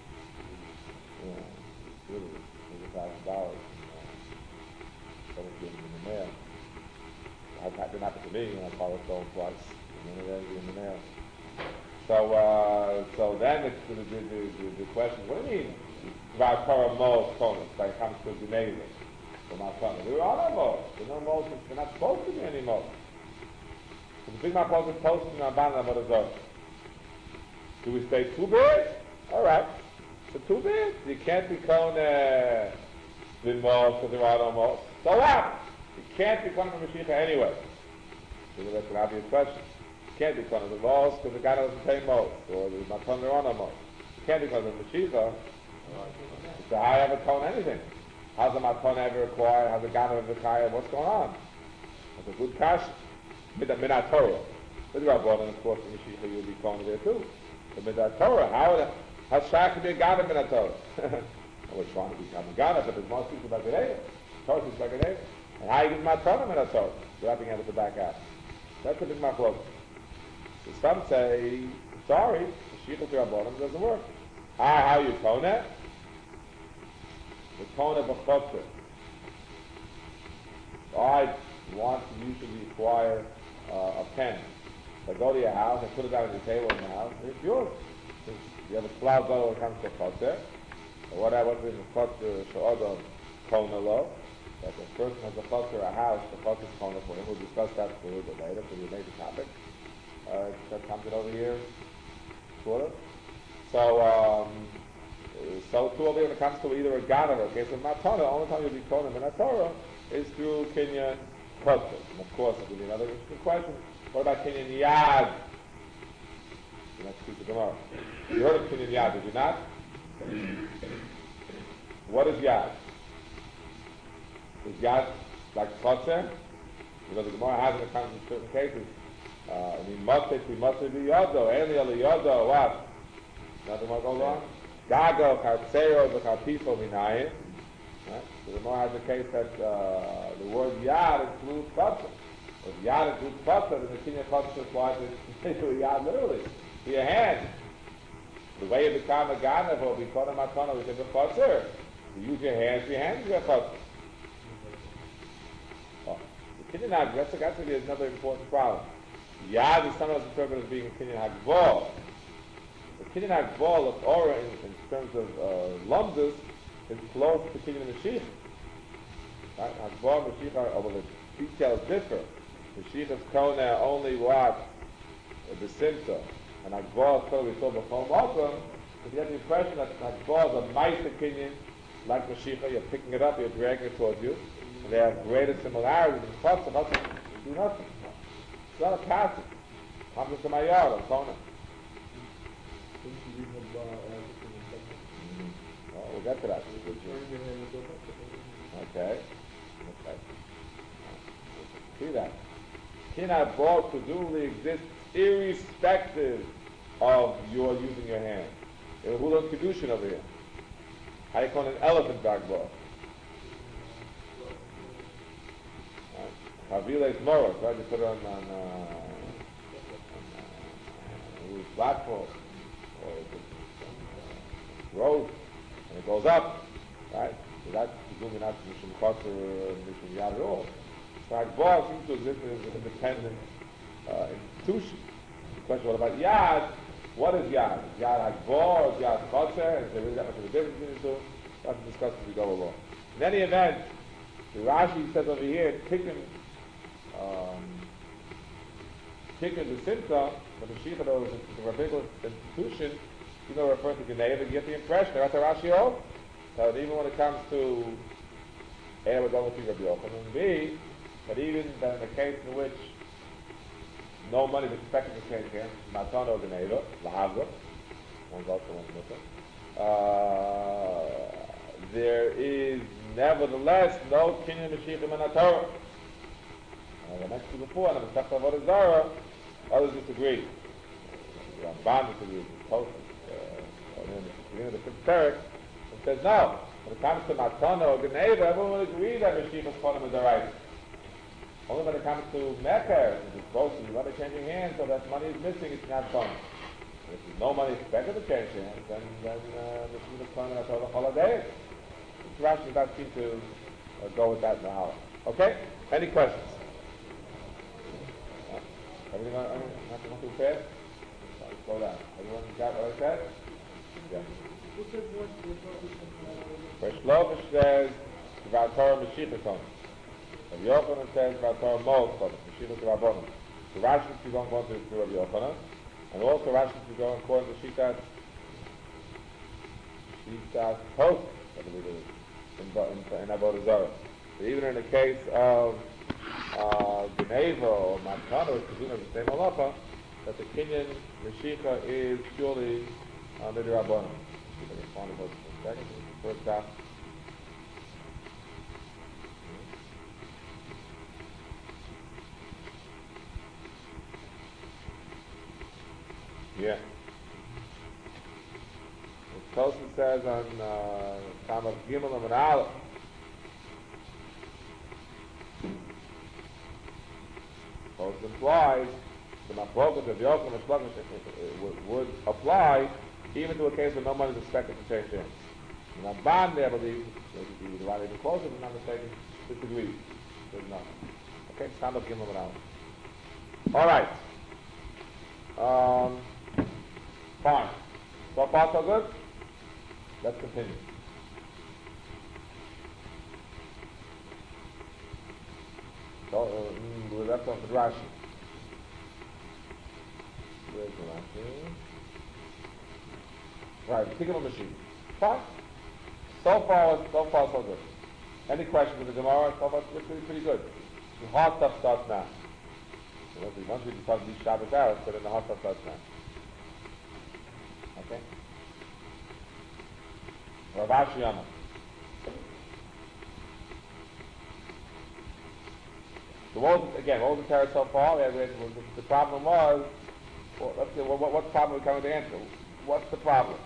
you know, really, it's a thousand dollars. Someone's giving in the mail. That didn't happen to me. You know, my car was stolen twice. And then it in the mail. So, uh, so then it's the, the, the, the, the question, what do you mean? About Torah Mos Konos, like it comes to Geneva. Or not Konos. There are no Mos. There are no Mos. They're not supposed to be any Mos. So the big Mapos is posted in Abana Barazot. Do we say two bears? Alright. So two bears. You can't be Kone the Mos because there are no Mos. So what? You can't be Kone from Mashiach anyway. So that's an obvious question. Can't be one of the laws because the guy doesn't pay most, or the Matan Rana most. Can't be one of the Mashiach. So how ever tone anything? How's the Matan ever acquired? How's the Gana ever acquired? What's going on? That's a good question. Midat Torah. With the Rabbanan, of course, the Mashiach you would be calling there too. The Midat Torah. How how Shach to be a Gana Midat Torah? We're trying to become a Gana, but there's more people about the Torah. Torah is like a And how you get Matan Midat Torah? Without being able to back out. That's a big machlok. So some say, sorry, the Sheikhut Rabbanim doesn't work. How, how you tone it? The tone of a chotzer. I want to usually acquire uh, a pen. So I go to your house, I put it down on the table in the house, and it's yours. You have a cloud when it comes to chotzer. Or whatever, what's in the chotzer, she'odom kona lo. That the person has a chotzer, a house, the chotzer is kona for him. We'll discuss that a little bit later, so we make the topic. Uh, that comes in over here, sort of. So, um, so too over here when it comes to either a Gana or a case of Matana, the only time you'll be calling him in a Torah is through Kinyan Kotzer. And of course, that will be another interesting question. What about Kinyan Yad? The next piece of Gemara. You heard of Kinyan Yad, did you not? What is Yad? Is Yad like Kotzer? Because the Gemara has it in certain cases. Uh, I mean, Motzek, we Motzek be Yodo, Eli Eli Yodo, what? Nothing more goes on? Gago, Kartseo, the Karpifo, Minayim. So the more has the case that uh, the word Yad includes Kotzer. If Yad includes Kotzer, then the Kinyan Kotzer applies to Yad literally, to your hand. The way you become a Ganav or become a Matana, which is a Kotzer, you use your hands, your hands are Kotzer. Oh, the Kinyan Hag, that's, that's another important problem. Yad is sometimes interpreted as being a Kinyan Hagvol. The Kinyan Hagvol of Aura in, in terms of uh, Lomdus is close to Kinyan Mashiach. Right? Hagvol and Mashiach, although the details differ. Mashiach is Kona only what? The Simta. And Hagvol is probably so before Malcolm, but you have the impression that Hagvol is a Maisa Kinyan, like Mashiach, you're picking it up, you're dragging it towards you, and they have greater similarities in Chotzer, nothing, you do nothing. It's not a passage. Comes into my yard, I'm calling it. Well, we'll get to that. Okay. Okay. See that. Kinyan Ball presumably exists irrespective of your using your hand. There's a Hulan Kedushin over here. How do you call an elephant dog ball? Havila is Moros, right? You put it on, on, uh, on uh, a platform, or uh, road, and it goes up, right? So that's presumably not Mishum Kotzer or Mishum Yad at all. So Hagvor seems to exist as an independent uh, institution. The question, what about Yad? What is Yad? Is Yad Hagvor? Is Yad Kotzer? Is there really that much of a difference between the two? We'll have to discuss as we go along. In any event, the Rashi says over here, Tikkun, um, Tikkun the Simta, but the Sheikhut is the rabbinical institution, you know, referring to Geneva, you get the impression, that's a Rashi off. So that even when it comes to A, we're going to see Rabbi Yochanan, B, that even that in the case in which no money is expected to change hands, Matan or Geneva, Lahavra, one's also one's missing, uh, there is nevertheless no Kinyan Mashiach in the Torah. And the next to before, and the Masechta Avodah Zarah, others disagree. Ramban disagrees, Tosfos, uh, in the beginning of the fifth parak, it says no. When it comes to Matana or Geneva, everyone will agree that Mashiach Konim is alright. Only when it comes to Mecca, it's supposed to be money changing hands, so that money is missing, it's not fun. If there's no money expected to change hands, then then Mashiach Konim is a holiday. Rashi does not seem to uh, go with that now. Okay? Any questions? Uh, everything on, nothing too fast? Sorry, slow down. Everyone got what I said? Yeah. First Lovish says, Vatar Mashiach Konim. Rabbi Yochanan says, Vatar Mol Konim. Mashiach Rabbanim. The Rashi is going to go to Rabbi Yochanan. And also Rashi is going according to Shitas Shitas Post, I believe it is. In, in, in Avodah Zarah. So even in the case of uh, Geneva or Matana, which is the same halacha, that the Kinyan Mashiach is purely uh, Midrabanan. Second, first half. Yeah. Tosfos says on Tam of Gimel and Aleph, Tosfos implies the Machlokas of Yochanan and would apply even to a case where no money is expected to change hands. The Ramban there believes, maybe the right even closer, if I'm not mistaken, disagrees. Says no. Okay, Tam of Gimel and Aleph. All right. Um, fine. So far so good? Let's continue. So, uh, we left off with Rashi. Where's the Rashi? Right, pick up a machine. Fine. So far, so far, so good. Any questions with the Gemara? So far, it's pretty, pretty good. The hard stuff starts now. So once we, once we talk these Shabbos hours, but then the hard stuff starts now. Okay? Rav Ashi Yama. So what was, again, what was the terror so far? We had, we had, the, the problem was, well, let's see, what, what's the problem we're coming to answer? What's the problem?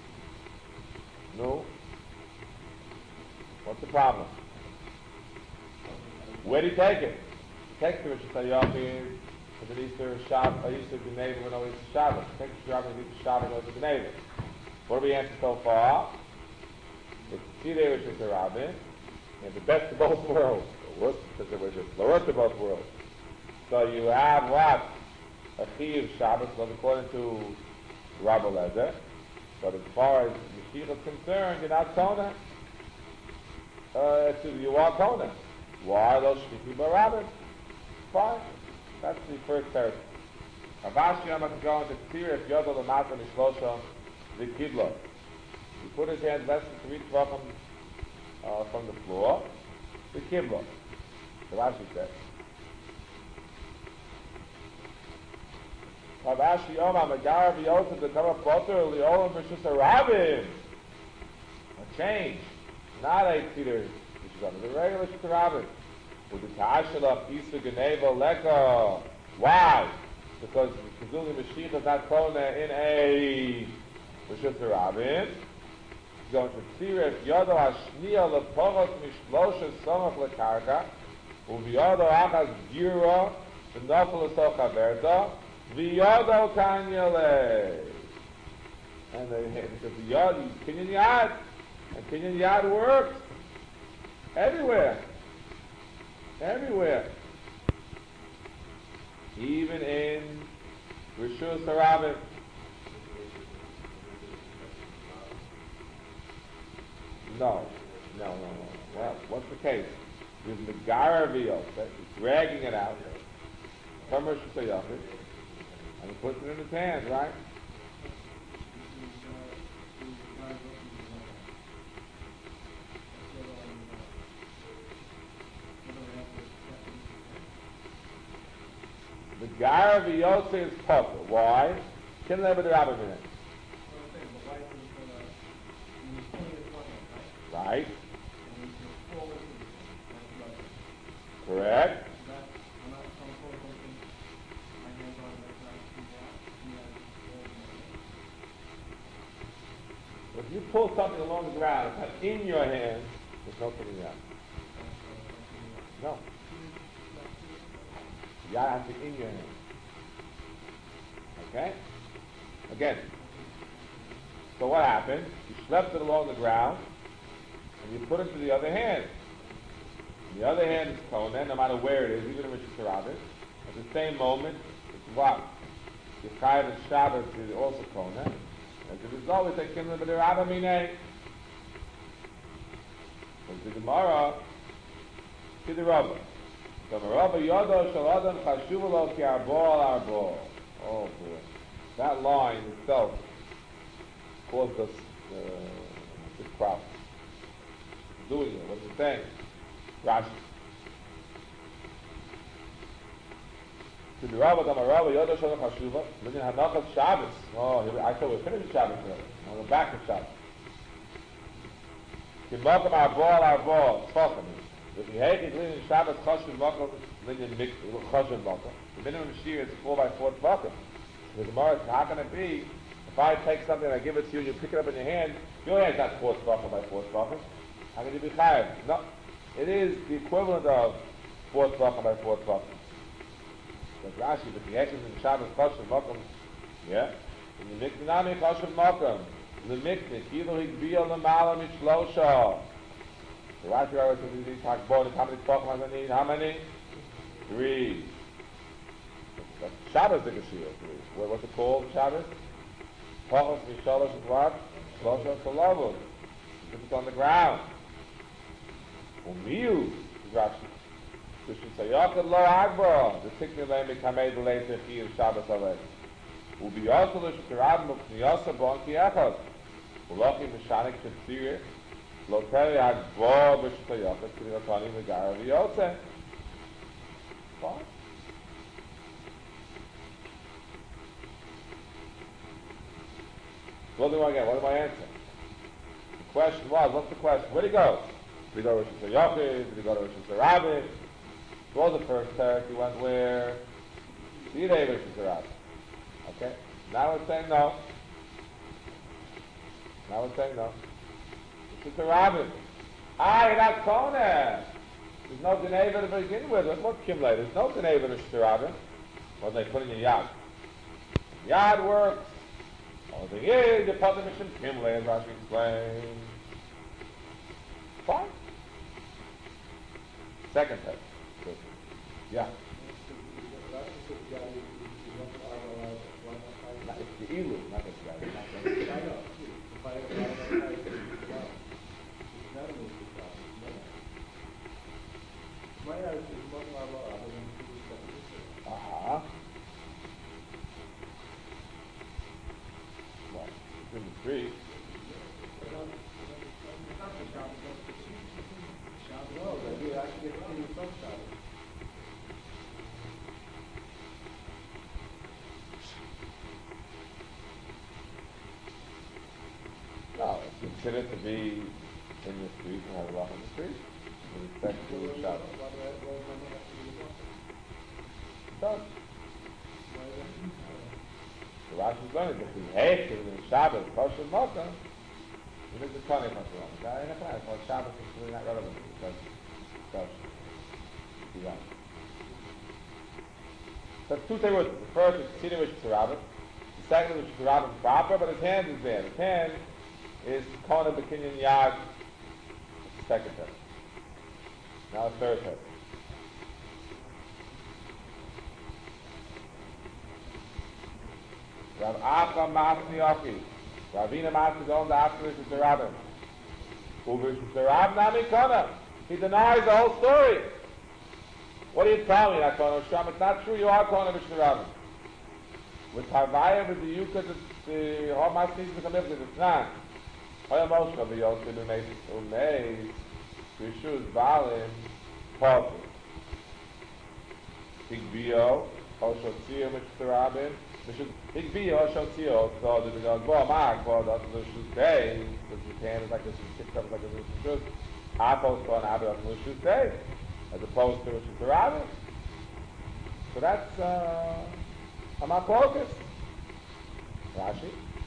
No? What's the problem? Where do you take it? Take it to Rosh Hashanah, to the Easter Shabbat, or Easter Geneva, when always Shabbat. Take it to Shabbat, Easter Shabbat, or Geneva. What have we answered so far? It's Tzidei Rosh Hashanah, and the best of both worlds. The worst, because it was just the worst of both worlds. So you have what? A Chiyuv Shabbos, was according to Rabbi Lezer. But as far as Mashiach is concerned, you're not Kona. Uh, you are Kona. Why those Shviki Barabbas? Fine. That's the first person. Avashi Yama can go into Tzir if Yodel Lamata Mishlosha the Kidlo. He put his hands less than three tvachim uh, from the floor. The Kidlo. The Rashi says. Avashi Yama Megar V'Yosef the Kama Potter Leolam Rishus Arabim. A change. Not a Tzir. The regular Rishus Arabim. With the Ta'ashalach Isa Geneva Leka. Why? Because Kizuli Mashiach is not Kona in a Rishus Harabim. He's going to Tziref Yodo Hashniya Leporos Mishlosha Somach Lekarka Uviyodo Achas Gira V'nofel Esoch Haverta V'yodo Kanyale. And because the Yod, Kinyan Yad, and Kinyan Yad works everywhere. Everywhere. Even in Rishus Harabim. No, no, no, no. Well, what's the case? There's the Garavio, he's dragging it out from Rishus Harabim, and he puts it in his hands, right? The Gara V'Yotze is Potter. Why? Kim Leber the Rabbi Mineh. Right? Correct? If you pull something along the ground, it's not in your hand, there's no putting out. No. You gotta have it in your hand. Okay? Again. So what happened? You schlepped it along the ground, and you put it to the other hand. The other hand is Kohen, no matter where it is, even if it's Shabbos. At the same moment, it's what? Yechayv and Shabbos is also Kohen. As a result, we say Kimle b'der Rabba Minei. From the Gemara to the Rabba. So the Rabba Yodo Shal Adam Chashuv Lo Ki Arbol Arbol. Oh boy, that line itself caused us uh, this problem. Doing it. What's it saying? Rashi. To the Rabba, the Rabba, Yoda Shalom Hashuva, then Hanachas Shabbos. Oh, I thought we were finished Shabbos already. I'm going back to Shabbos. Kimokam Arbol Arbol, Tzvachim. If you hate it, leaving Shabbos Choshen Mokom, then you Choshen Mokom. The minimum shear is four by four Tzvachim. The Gemara is how can it be? If I take something and I give it to you, you pick it up in your hand, your hand's not four Tzvachim by four Tzvachim. How can you be chayav? No. It is the equivalent of four Tzvachim by four Tzvachim. But Rashi, but the Hechim in Shabbos Choshen Mokom, yeah? In the Mikneh Nami Choshen Mokom, the Mikneh, Kilo Higbiya Lamala Mishlosha. The Rashi Rabbi says, these talk bonus, how many Tzvachim does I need? How many? Three. That's Shabbos the Geshira, three. What, what's it called, Shabbos? Pachos Mishalosh is what? Shlosha Salavos. You put it on the ground. Umiyu, is Rashi. So she say, Yokad lo agba, the tikni leim bekamei delei techi of Shabbos alei. Ubi yosel ish tirab mukniyasa bon ki echad. Ulochi mishanik tetzir, lo teri agba b'shita yokad, kiri otani megara v'yotze. Fine. What do I get? What do I answer? The question was, what's the question? Where'd he go? Did he go to Rosh Hashanah? Did he go to Rosh Hashanah? What was the first teretz? He went where? Yidei Rosh Hashanah. Okay? Now it's saying no. Now it's saying no. Rosh Hashanah. Ah, you're not Kohen. There's no Geneva to begin with. What Kimle? There's no Geneva to Rosh Hashanah. What they put in your yad? Yad works. Oh, the yeah, the Potter Mishim Kimle, as Rashi explained. Fine. Second text. Yeah. Not, it's the Elu, not the guy. Uh-huh. Well, it's in the tree. No, they actually get to some Shabbos. No, it's considered to be in the street and have a lot on the street. With respect to the Shabbos. It does. The Rashi's learning that the Heich is in Shabbos, Kosher Mocha, it is the Tony Kosher Mocha. Well, Shabbos is really not relevant because it's Kosher. Yeah. So two things. The first is Tzidin which is Rabbit. The second is which is Rabbit proper, but his hand is there. His hand is Kona Bekinyan Yad. Second test. Now the third test. Rav Acha Masni Yochi. Ravina Masni is on the after which is the Rabbit. Uvish is the Rabbit Nami Kona. He denies the whole story. What are you telling me, that Kona Sham? It's not true, you are Kona Mishnah Rabbin. With Havaya, with the Yuka, the Hamas needs to come in, it's not. Hoya Moshe, the Yosef, the Meis, the Meis, Rishus, Balim, Potter. Higbio, Osho Tzir Mitzvah Rabin. It be Osho Tzir, so the God Bo Mark, Bo the Lushus Day, because the can is like this, picked up like a Lushus. Apos Bo and Abba of Lushus Day, as opposed to Lushus Rabin. So that's uh, my focus. Rashi.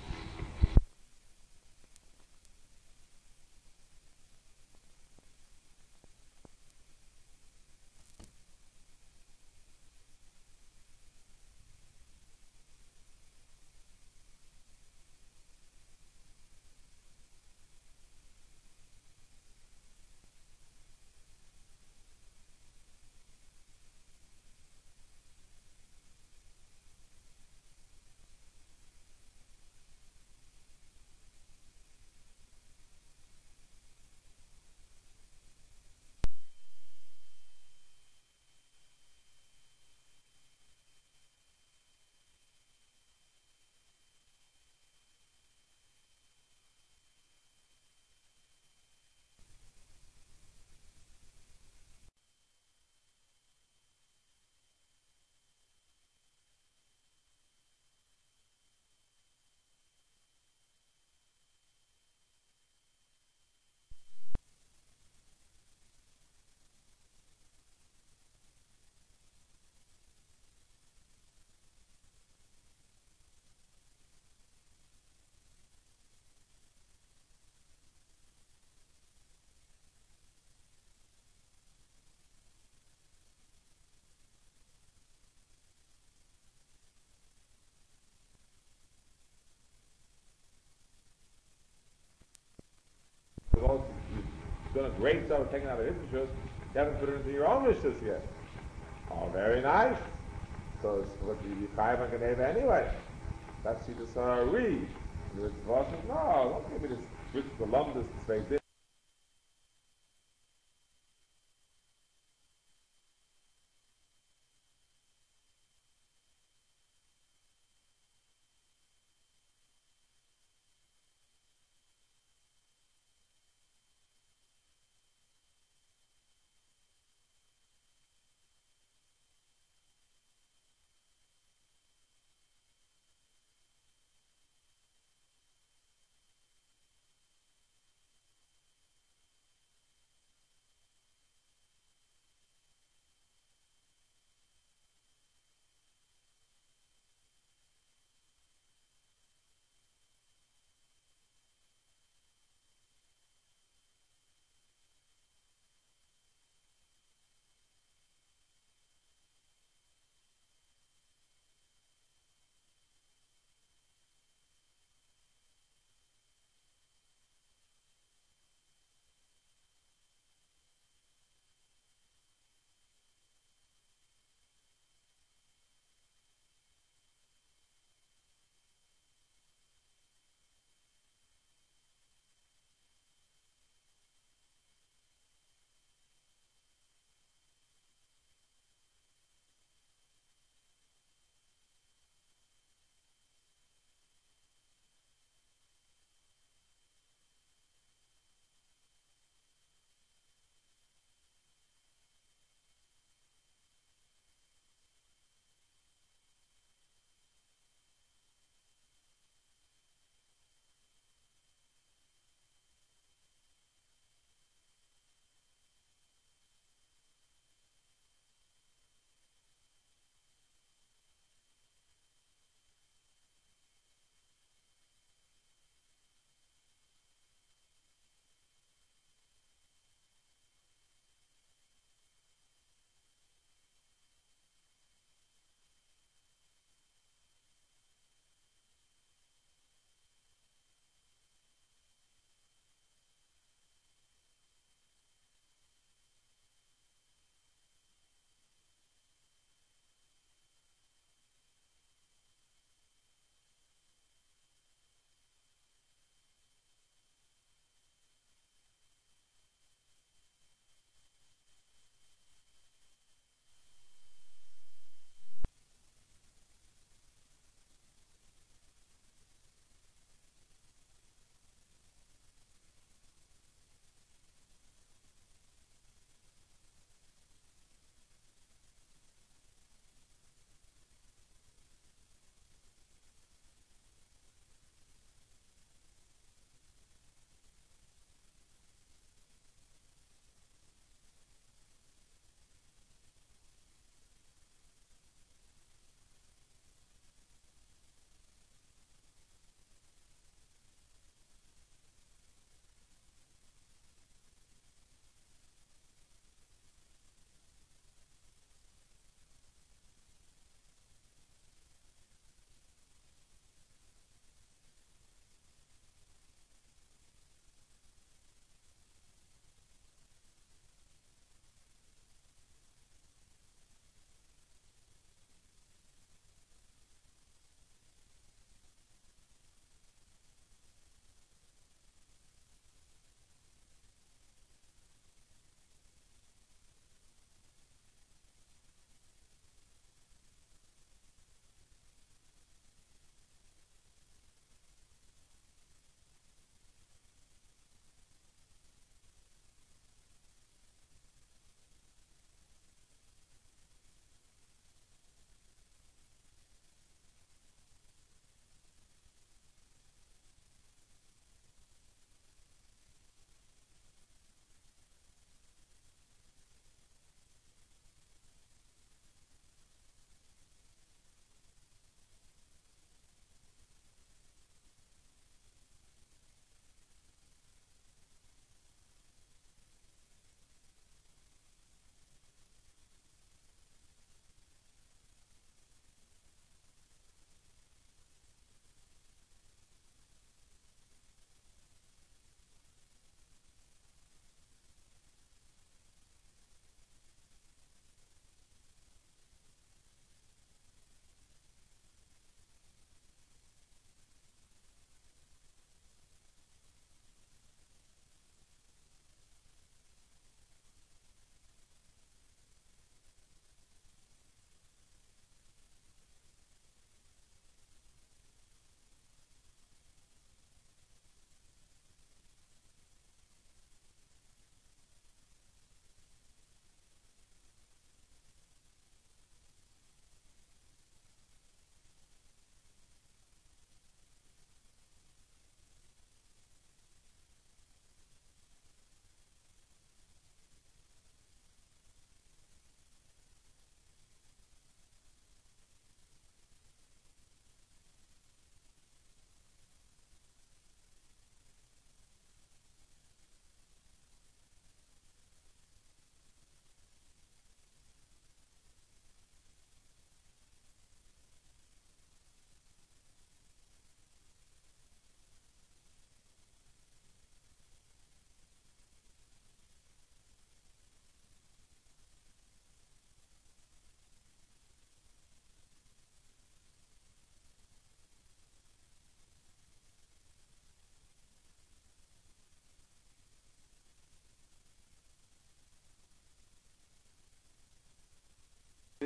You've done a great job of taking out the Ishus, you haven't put it into your own Ishus yet. Oh, very nice. So it's what you five on Geneva anyway. That's you just uh, read. The boss says, no, don't give me this rich alumnus to say this.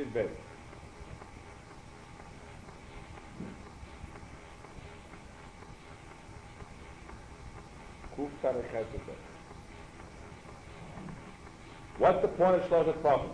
Yud Beis. Kuf Tarech Ches Yud Beis. What's the point of Shloshat Prophets?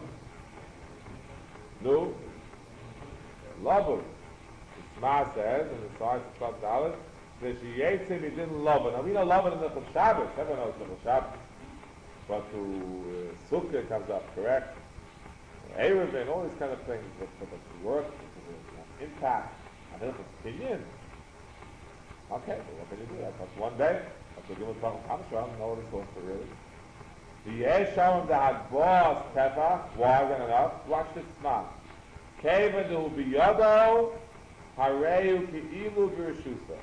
No. Love it. The Shema says, in the science of Shloshat Dalet, that she hates him, he didn't love it. Now we know love it in the Chol Shabbos. Everyone knows the Chol Shabbos. But to uh, Sukkah comes up, correct? Erev and all these kind of things, but for the work, for the impact, and then for opinion. Okay, but what can you do? That's one day. That's what Gimel Tachon Chamshram, no one is going for really. The Yesham the Hagbos Tefach, why is that enough? Watch this smart. Kevan hu biyado, hareu ki ilu v'rishusa.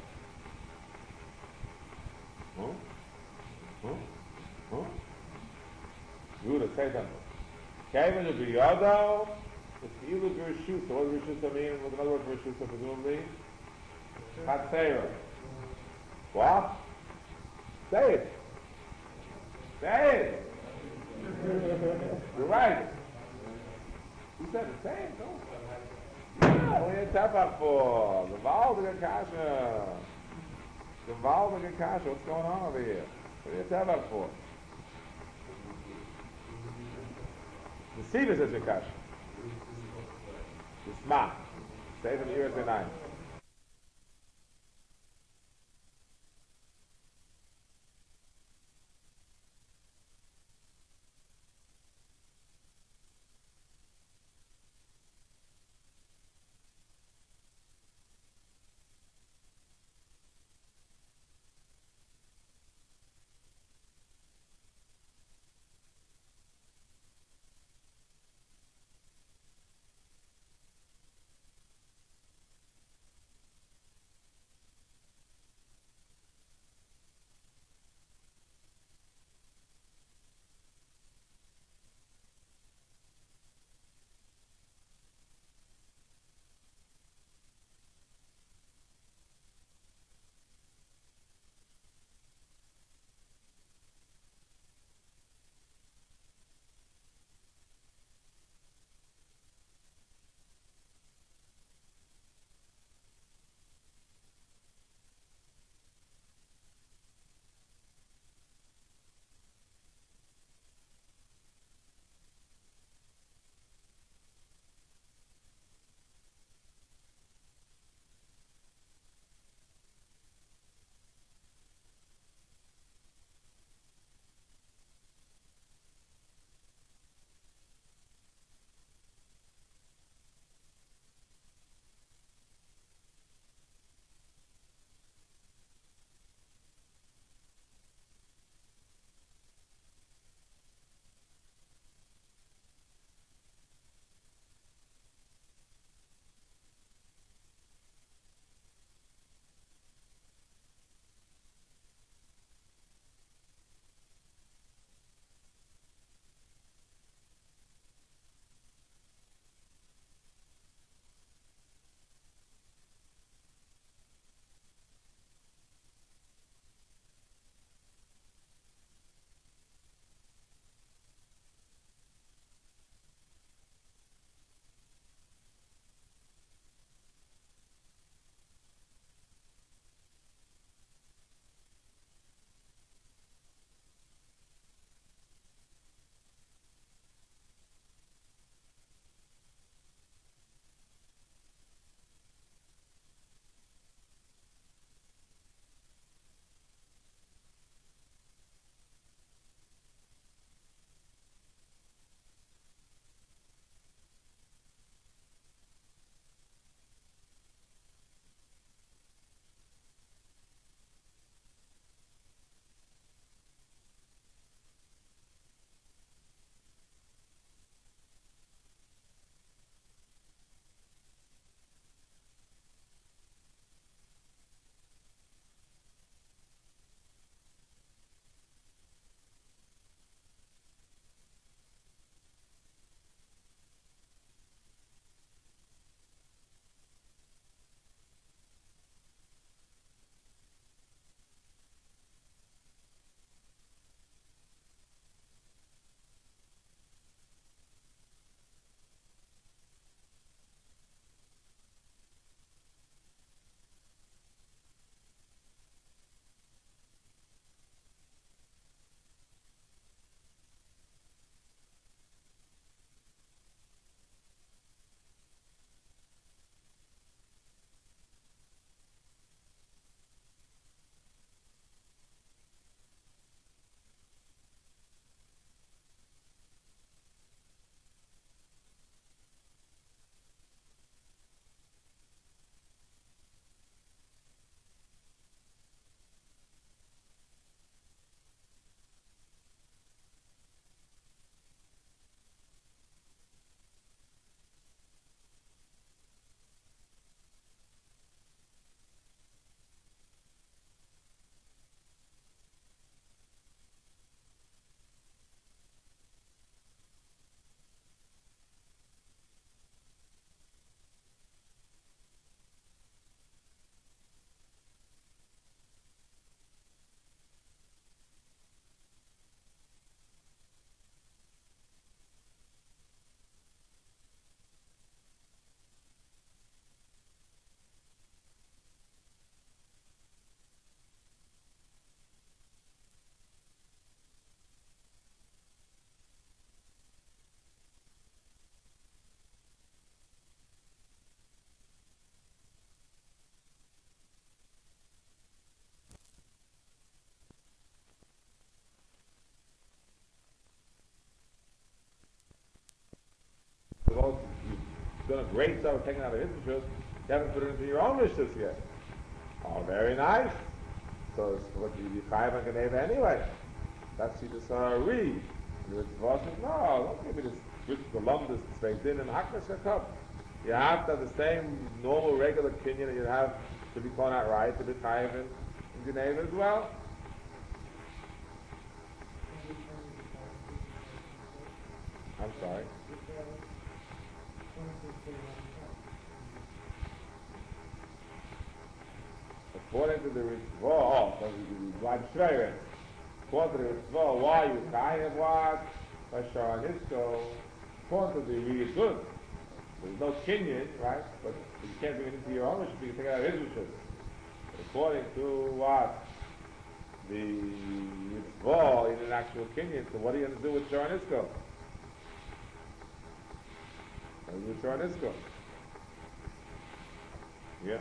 Huh? Huh? Huh? Yehuda, say something. Kevan hu biyado, it's ilu v'rishusa. What does v'rishusa mean? What's another word for v'rishusa, presumably? Chatzera. What? Say it. Say it. You're right. Who said it? Say it. Don't. Yeah, what are you tefach for? The Valdige Kasha. The Valdige Kasha. What's going on over here? What are you tefach for? The Siva says your Kasha. The Sma. Say it in the U S A nine. done a great job of taking out of his rishus, you haven't put it into your own rishus yet. Oh, very nice. So it's what you chayav and Geneva anyway. That's you just uh, read. The Ritzvah says, no, don't give me this rich Columbus, Sveidin, and Hakmash Yakab. You have to have the same normal, regular kinyan that you have to be called out right, to be chayav in Geneva as well. I'm sorry. According to the Ritzvah, oh, so the Vlad Shreyer, according to the Ritzvah, why you chayav what? By Shara Nisko, according to the really good. There's no kinyan, right? But you can't bring it into your ownership, you can take it out of his rishus. According to what? The Ritzvah, in an actual kinyan, so what are you going to do with Shara Nisko? What do you do with Shara Nisko? Yeah.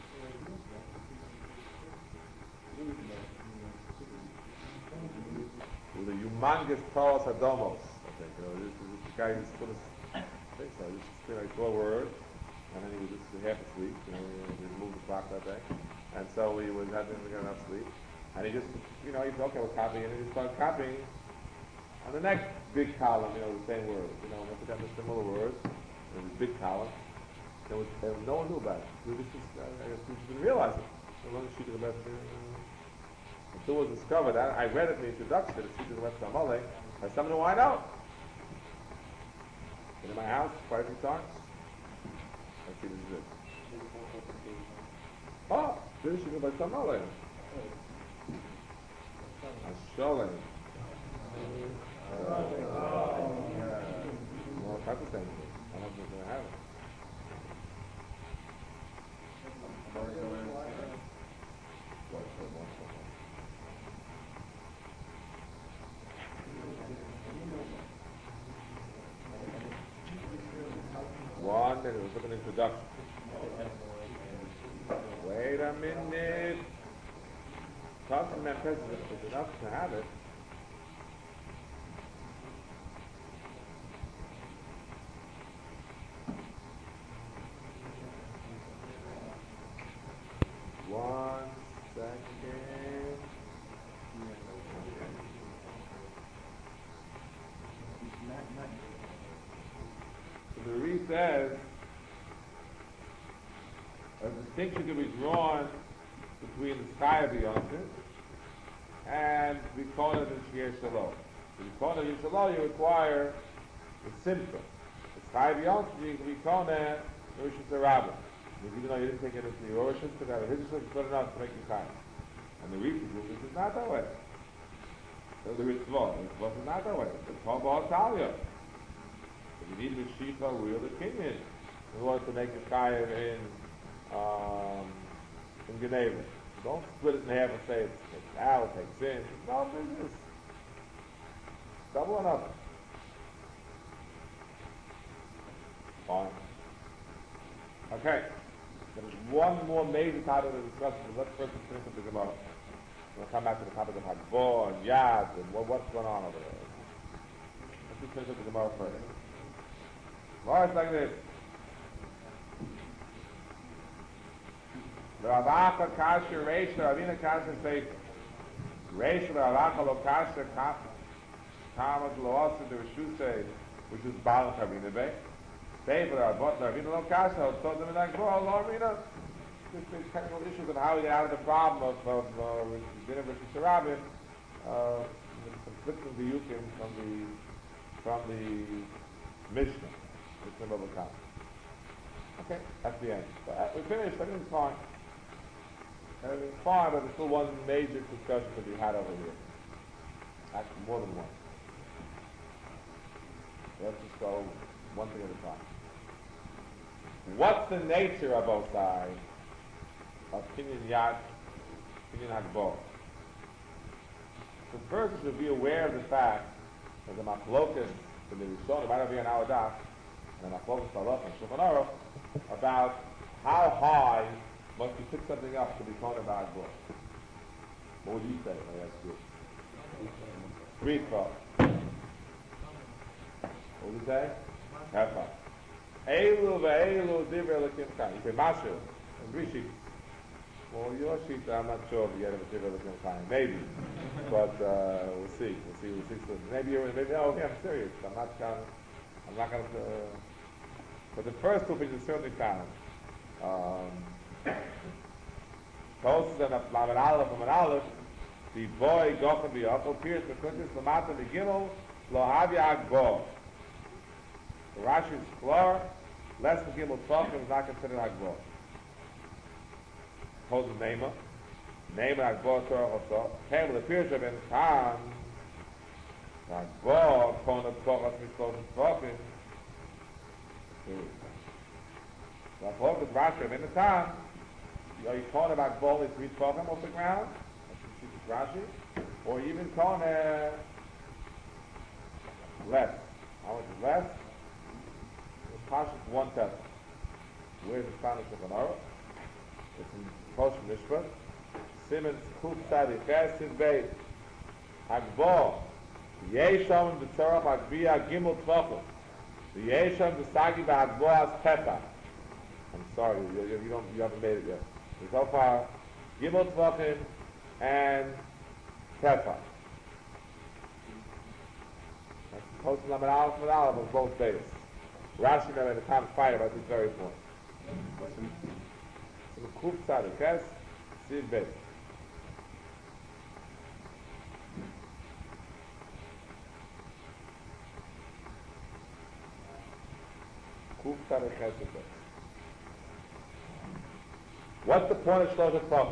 With the humongous Taurus Adomos. Okay, so this is this guy who's put us. Okay, so this is like four words, and then he was just half asleep. You know, we moved the clock that day, and so we was having to get enough sleep. And he just, you know, he said, okay, we're copying, and he started copying on the next big column. You know, the same words. You know, we got the similar words in this big column. There was, there was no one knew about it. We just, uh, I guess we just didn't realize it. So long as she did the best. Until it was discovered, I, I read it in the introduction to the Sikh of the West Amalek by someone who I know. Been in my house quite a few times. Let's see, this is it. Oh, this is by some Amalek. Asholem. Well, that's the same thing. I don't think I have it. One minute, let's look at an introduction. Wait a minute. Talking about president is enough to have it. One second. So the Re says a distinction can be drawn between the sky of the ocean and the corner of the Shir Shalom. To the corner of the Shalom, you require the symptom. The sky of the ocean, you can be corner the Rishus Rabbah. Even though you didn't take it into the ocean, to have a Rishus, it's good enough to make you kind. And the reason is it's not that way. So the Ritzvah, the Ritzvah is not that way. It's called Baal Talia. You need the Shifa, real the Kinyan, in order to make a Chayav in, um, in Geneva. Don't split it in half and say it's, it's out, it takes in. It's no business. Double and up. Fine. Okay. There's one more major topic to discuss, but let's first finish with the Gemara. We'll come back to the topic of Hagbah and Yad and what, what's going on over there. Let's just finish with the Gemara first. Gemara is like this. The Ravacha Kasha Reisha Ravina Kasha Sefer. Reisha the Ravacha Lo Kasha Kamas Lo Asa the Rishusei, which is Baal Ravina Bey. Sefer Ravot Ravina Lo Kasha Ho told them like, oh, Lo Ravina. There's technical issues on how we get out of the problem of of uh, Dinah versus Sharabim, uh, conflicting the Yukim from the from the Mishnah, Mishnah Baba Kama. Okay, that's the end. So, uh, we finished. Everything's fine. Everything's fine, but there's still one major discussion to be had over here. Actually, more than one. Let's just go one thing at a time. What's the nature of both sides of Kinyan Yad, Kinyan Hagbah? So first you should be aware of the fact that the Machlokas, the Rishon, might have been an Awadah, and the Machlokas Salaf and Shulchan Aruch, about how high must you pick something up to be called a Hagbah. What would you say when I ask you? Three thoughts. What would you say? Have fun. Eilu ve'eilu divrei Elokim Chaim. You say Mashu, and three sheets. Well, your sheet, I'm not sure if you get a divrei Elokim Chaim. Maybe, but uh, we'll see. We'll see. We'll see soon. Maybe you're maybe. Oh, okay, I'm serious. I'm not gonna. I'm not gonna. Uh, but the first two things are certainly found. Um, Tosas and Lamed Aleph and Aleph. The boy Gochem B'Yachol appears to Kuntis Lamata Begimel Lo Havya Agbo. The Rashi is clear. Less than Gimel Tzachim is not considered Agbo. Holds the Nema. Nema Agbo Torah also. Came with the Pirush of Entan. Agbo Kona Tzachas Mitzvot Tzachim. So I hold with Rashi of Entan. Are you talking about Agbo is three Tzachim off the ground? Rashi, or even calling uh, less. How much is less? The Pasha is one tenth. Where's the Spanish of an Ara? It's in Kosh Mishpat. Simmons Kuf Sadi Chesin Beit Hagbo Yesham the Tzarach Hagbia Gimel Tvachim the Yesham the Sagi Hagbo as Pepa. I'm sorry, you, you, you don't you haven't made it yet. So far Gimel Tvachim and Kefa. That's supposed to Lamed Aleph and Aleph of both days. Rashi never had a time to fight about this very point. So the Kuf Tzadi Kes, Sid Beit. Kuf Tzadi Kes Sid Beit. What's the point of Shlosh HaTzachim?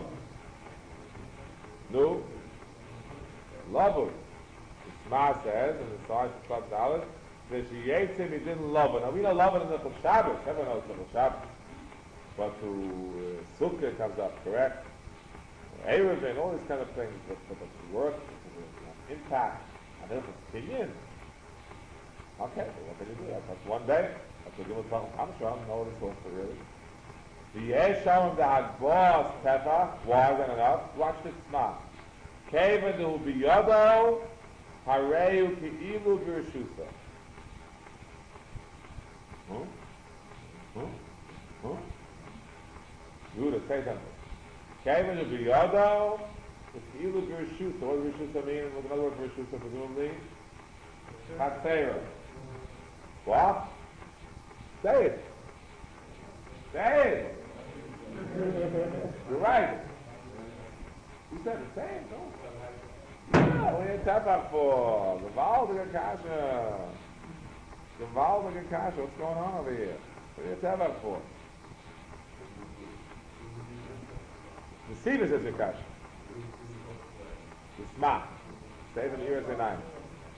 No. Lavu. The Shema says, in the Science of Shabbat Dalit, that she ate him, he didn't love it. Now we don't love it in the Chol Shabbos. Everyone knows the Chol Shabbos. But to uh, Sukkah comes up, correct? Erev and all these kind of things, but, but the work, the impact, and then the opinion. Okay, so what can you do? That's one day. That's what Gimel Tzachim comes from. No one is supposed to really. The Yesham the Hagbos Tefa, why than enough? Watch this Shema. Kevan hu biyado, hareu ki'ilu b'Reshusa. Huh? Huh? Huh? Yudah, say something. Kevan hu biyado, ki'ilu b'Reshusa. What does Reshusa mean? What's another word for Reshusa, presumably? Chatzera. What? Say it. Say it. You're right. You said the same, no? Yeah, what are you talking for? Gewaltige Kasha. Gewaltige Kasha. What's going on over here? What are you talking for? The Sivas is your Kasha. The Sma. Stays in the ears and nine.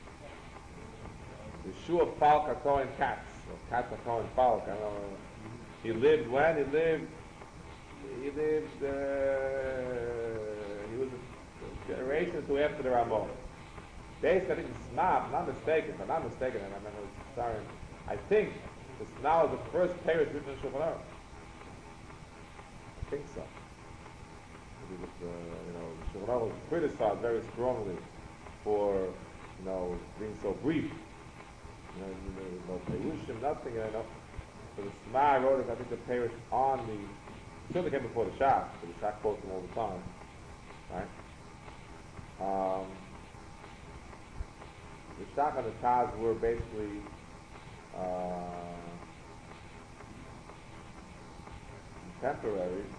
The Shua Falk are calling cats. Or cats are calling Falk. I don't know. He lived when? He lived He lived, uh, he was a generation or two after the Ramon. They said, I think the Sma, if I'm not mistaken, if I'm not mistaken, and I remember, sorry, I think the Sma was the first parish written in Shulchan Aruch. I think so. It was, uh, you know, Shulchan Aruch was criticized very strongly for, you know, being so brief. You know, there was no Perushim, nothing, you know. So the Sma wrote it, I think, the parish on the certainly came before the Shach, because the Shach quotes him all the time, right? Um, the Shach and the Taz were basically uh, contemporaries.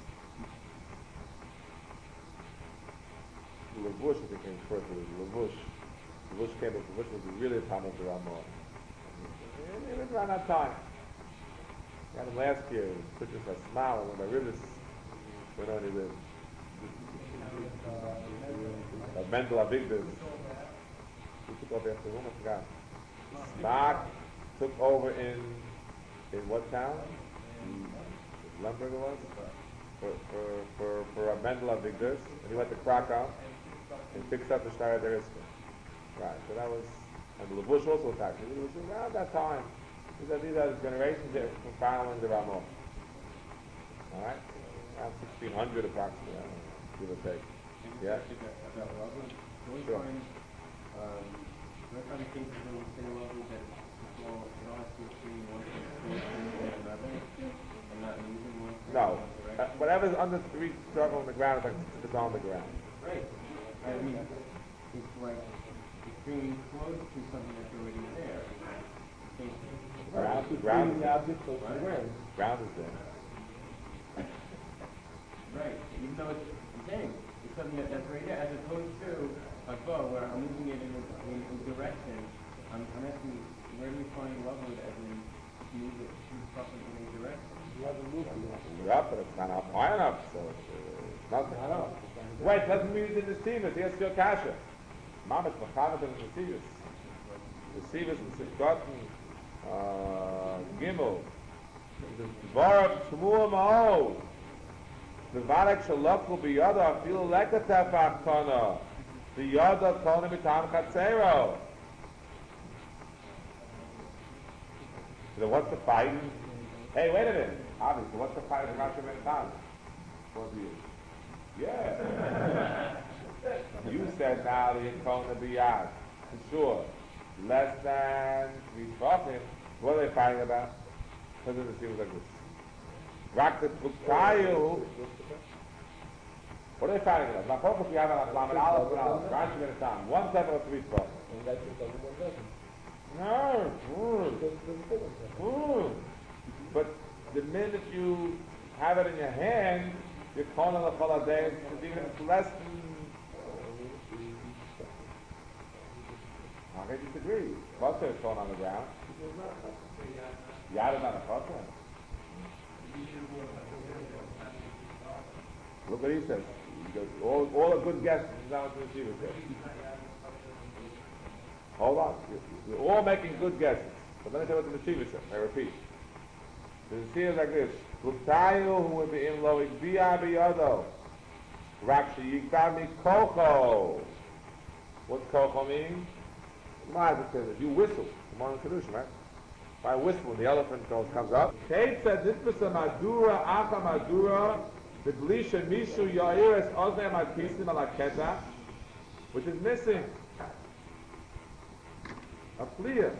Lavush, I think, came first. It was Lavush. Lavush came before. Lavush was really a time of the Ramah. It was around that time. I had him last year. He put just a smile when my rivers went on. He lived. Uh, Mendel Avigdor. Who took over after him? I forgot. Smak took over in in what town? Lemberg it was? For for for, for uh, Mendel Avigdor. And he went to Krakow and fixed up the Shnaya Deriska. Right. So that was, and Lavush also attacked. It was around that time. These are, these are generations that from following the Ramah. All right? Around sixteen hundred approximately, I don't know, give or take. Yeah? Sure. Um, what kind of cases on the same level that well, it all has to be one from another, and not moving one from No. one Uh, direction. whatever's under three circle on the ground is like it's on the ground. Right. I mean, it's like it's bringing close to something that's already there. So, Ground, It's ground, bringing the object close to the ground. ground is there. right. Even though it's, I'm saying, it's something that, that's right there, as opposed to a bow where I'm moving it in a, in a direction. I'm, I'm asking, where do we find lovely as in move it move something in a direction? You have a move on that. It's up, but it's not up high enough, so it's uh, nothing. Not up. Wait, doesn't mean it's in the Sivas. Here's your kasha. Mama's Machavat in the Sivas. The Sivas is forgotten. Uh, Gimel. The Dvarab Shmuel Ma'o. The Varek Shalokul Biyada Afilu Lekatef Achtana. The Yada Kona Mitam Chatzero. So what's the fight? Hey, wait a minute. Obviously, what's the fight of Rashi Ben Tan? What do you? Yeah. You said now the Kona Biyad. For sure. Less than three profit. What are they fighting about? Because of the seems like this. Rak the Buktayu. What are they fighting about? My focus we have on Lamed Aleph and Aleph. Rashi Ben Tan. One seven or three profit. And that's just over one dozen. No. Mm. It doesn't doesn't fit one dozen. Mm. But the minute you have it in your hand, you're calling the holiday, even if it's less than. I disagree. Butter is thrown on the ground. Yad is not a butter. Look what he says. He goes, all, all a good guess is not what the receiver says. Hold on. You're, you're all making good guesses. But let me tell you what the receiver says. I repeat. The receiver is like this. Luktayu who would be in lo ikbiya biyado. Rakshi yikbami kocho. What's kocho mean? If you whistle, come on, Kedusha, right? If I whistle, the elephant goes, comes up. Kate said, "This was a madura, acha madura, the glisha mishu ya'iris oznem akisim alaketa," which is missing. A clear.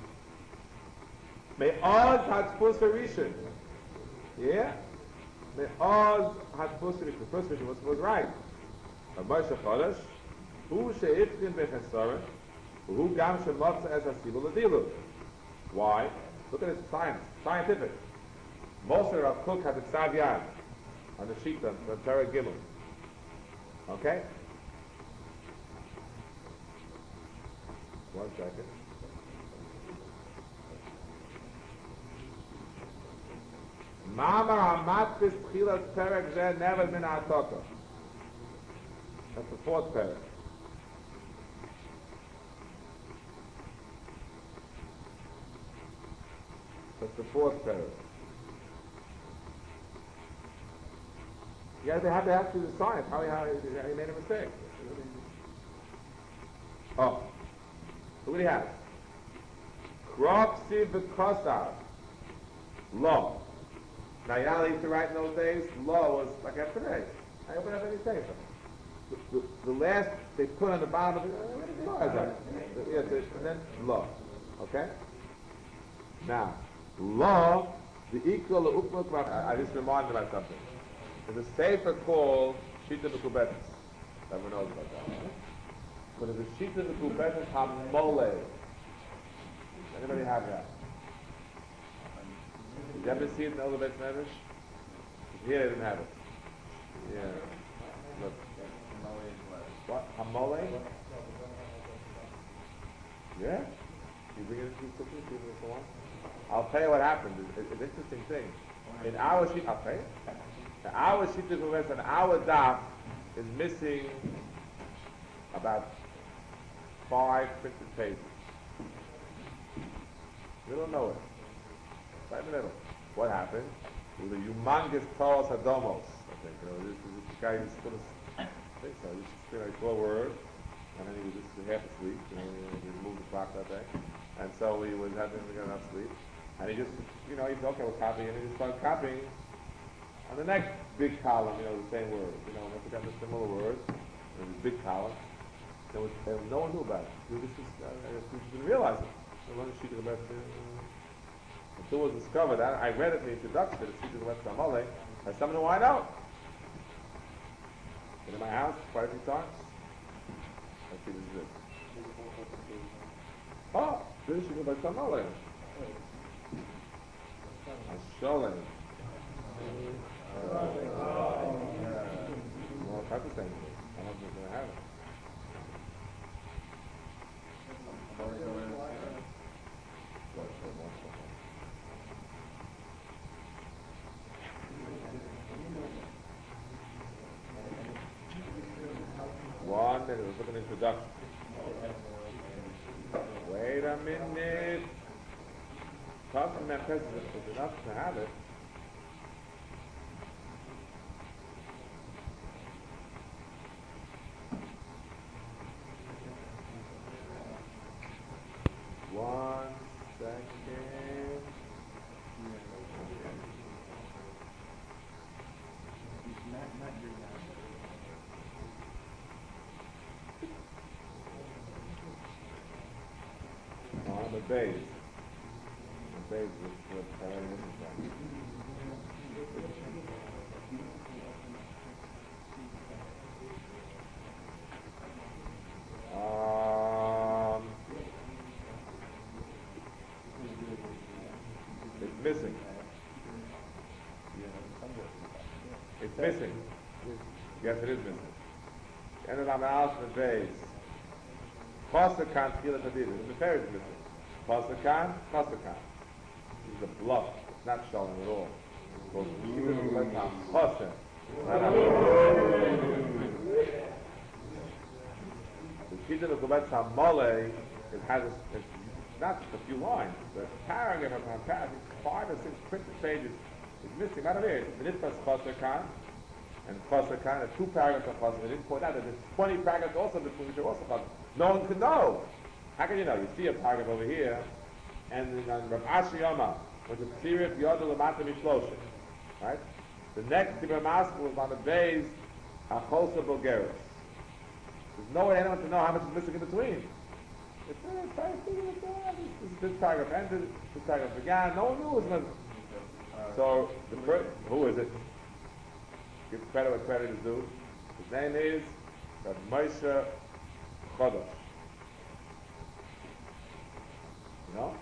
May Oz hatfus harishin. Yeah? May Oz hatfus harishin. The first vision was, was right. A Moshe Chodesh, who she'ifkin bechesaret, who gam shemotza es hasilu l'dilu. Why? Look at it, science, scientific. Moser Rav Kook had the Tzav Yad on the sheet of the Torah Gimel. Okay? One second. Mama Hamat Tchilas Perek Zeh never been Ataka. That's the fourth Perek. That's the fourth parrot. Yeah, they have to have to the science. How he, how he, how he made a mistake. Oh. So what do you have? Kropsi v'kosar. Law. Now, you know how they used to write in those days? Law was like that today. I open up any paper. The, the, the last they put on the bottom of it, uh, what is law? Is that? Yes, and then law. Okay? Now, law, the equal of ukmuk. I, I just reminded about something. There's a sefer called Shita Mekubetis. Everyone knows about that. But there's a Shita Mekubetis Hamole. Anybody have that? Did you ever see it in the Elder Beis Medrash? Here they didn't have it. Yeah. Look. What? Hamole? Yeah? You bring it into the cookie, see if it's the one? I'll tell you what happened. It's, it's an interesting thing. In our sheet, I'll tell you. In our sheet of Mekubetis, and our daf is missing about five printed pages. We don't know it. Right in the middle. What happened? With the humongous Toros Hadomos. I think. You know, this, this guy just put us, I think so. He just said like twelve words, and then he was just half asleep. You know, he moved the clock that day. And so he was having to get enough sleep. And he just, you know, he said, okay, we'll copy. And he just started copying on the next big column, you know, the same words. You know, once we got the similar words, in this big column, there was, there was, no one knew about it. We just, uh, I guess we just didn't realize it. I learned Shita Gebet, uh, until it was discovered, I, I read it in the introduction to the Shita Gebet Tamale by someone who I know. Been in my house quite a few times. I see this is it. Oh, this is Shita Gebet Tamale. Sholem. Uh, well, type of thing. I don't think I have it. One minute, let's look at the introduction. Wait a minute. Talking about president is enough to have it. One second. Not, not your guy. On the base. The base is what I already mentioned. Um, it's missing. It's missing. Yes, it is missing. And then I'm out in the base. Chosakan Tchila Tadid. The Mefer is missing. Chosakan, Chosakan. This is a bluff. It's not showing at all. It's called Chosakan. The Shita of Gobet Samole, it has a, it's not just a few lines, the paragraph upon paragraph, five or six printed pages is missing. Not over here. Minitpas Chosakan and Chosakan, the two paragraphs of Chosakan. They didn't point out that there's twenty paragraphs also between which are also Chosakan. No one can know. How can you know? You see a paragraph over here, and then Rav Ashi Yoma, which is Tzirif Yodel Lamata Mishloshim, right? The next Tibur Maskell was on the base, Acholsa Bulgaris. There's no way anyone to know how much is missing in between. It's uh, it's very clear, it's, uh, this, this, this paragraph ended, this paragraph began, no one knew it was missing. So, the first, who is it? Give credit where credit is due. His name is Rav Moshe Chodosh. You know?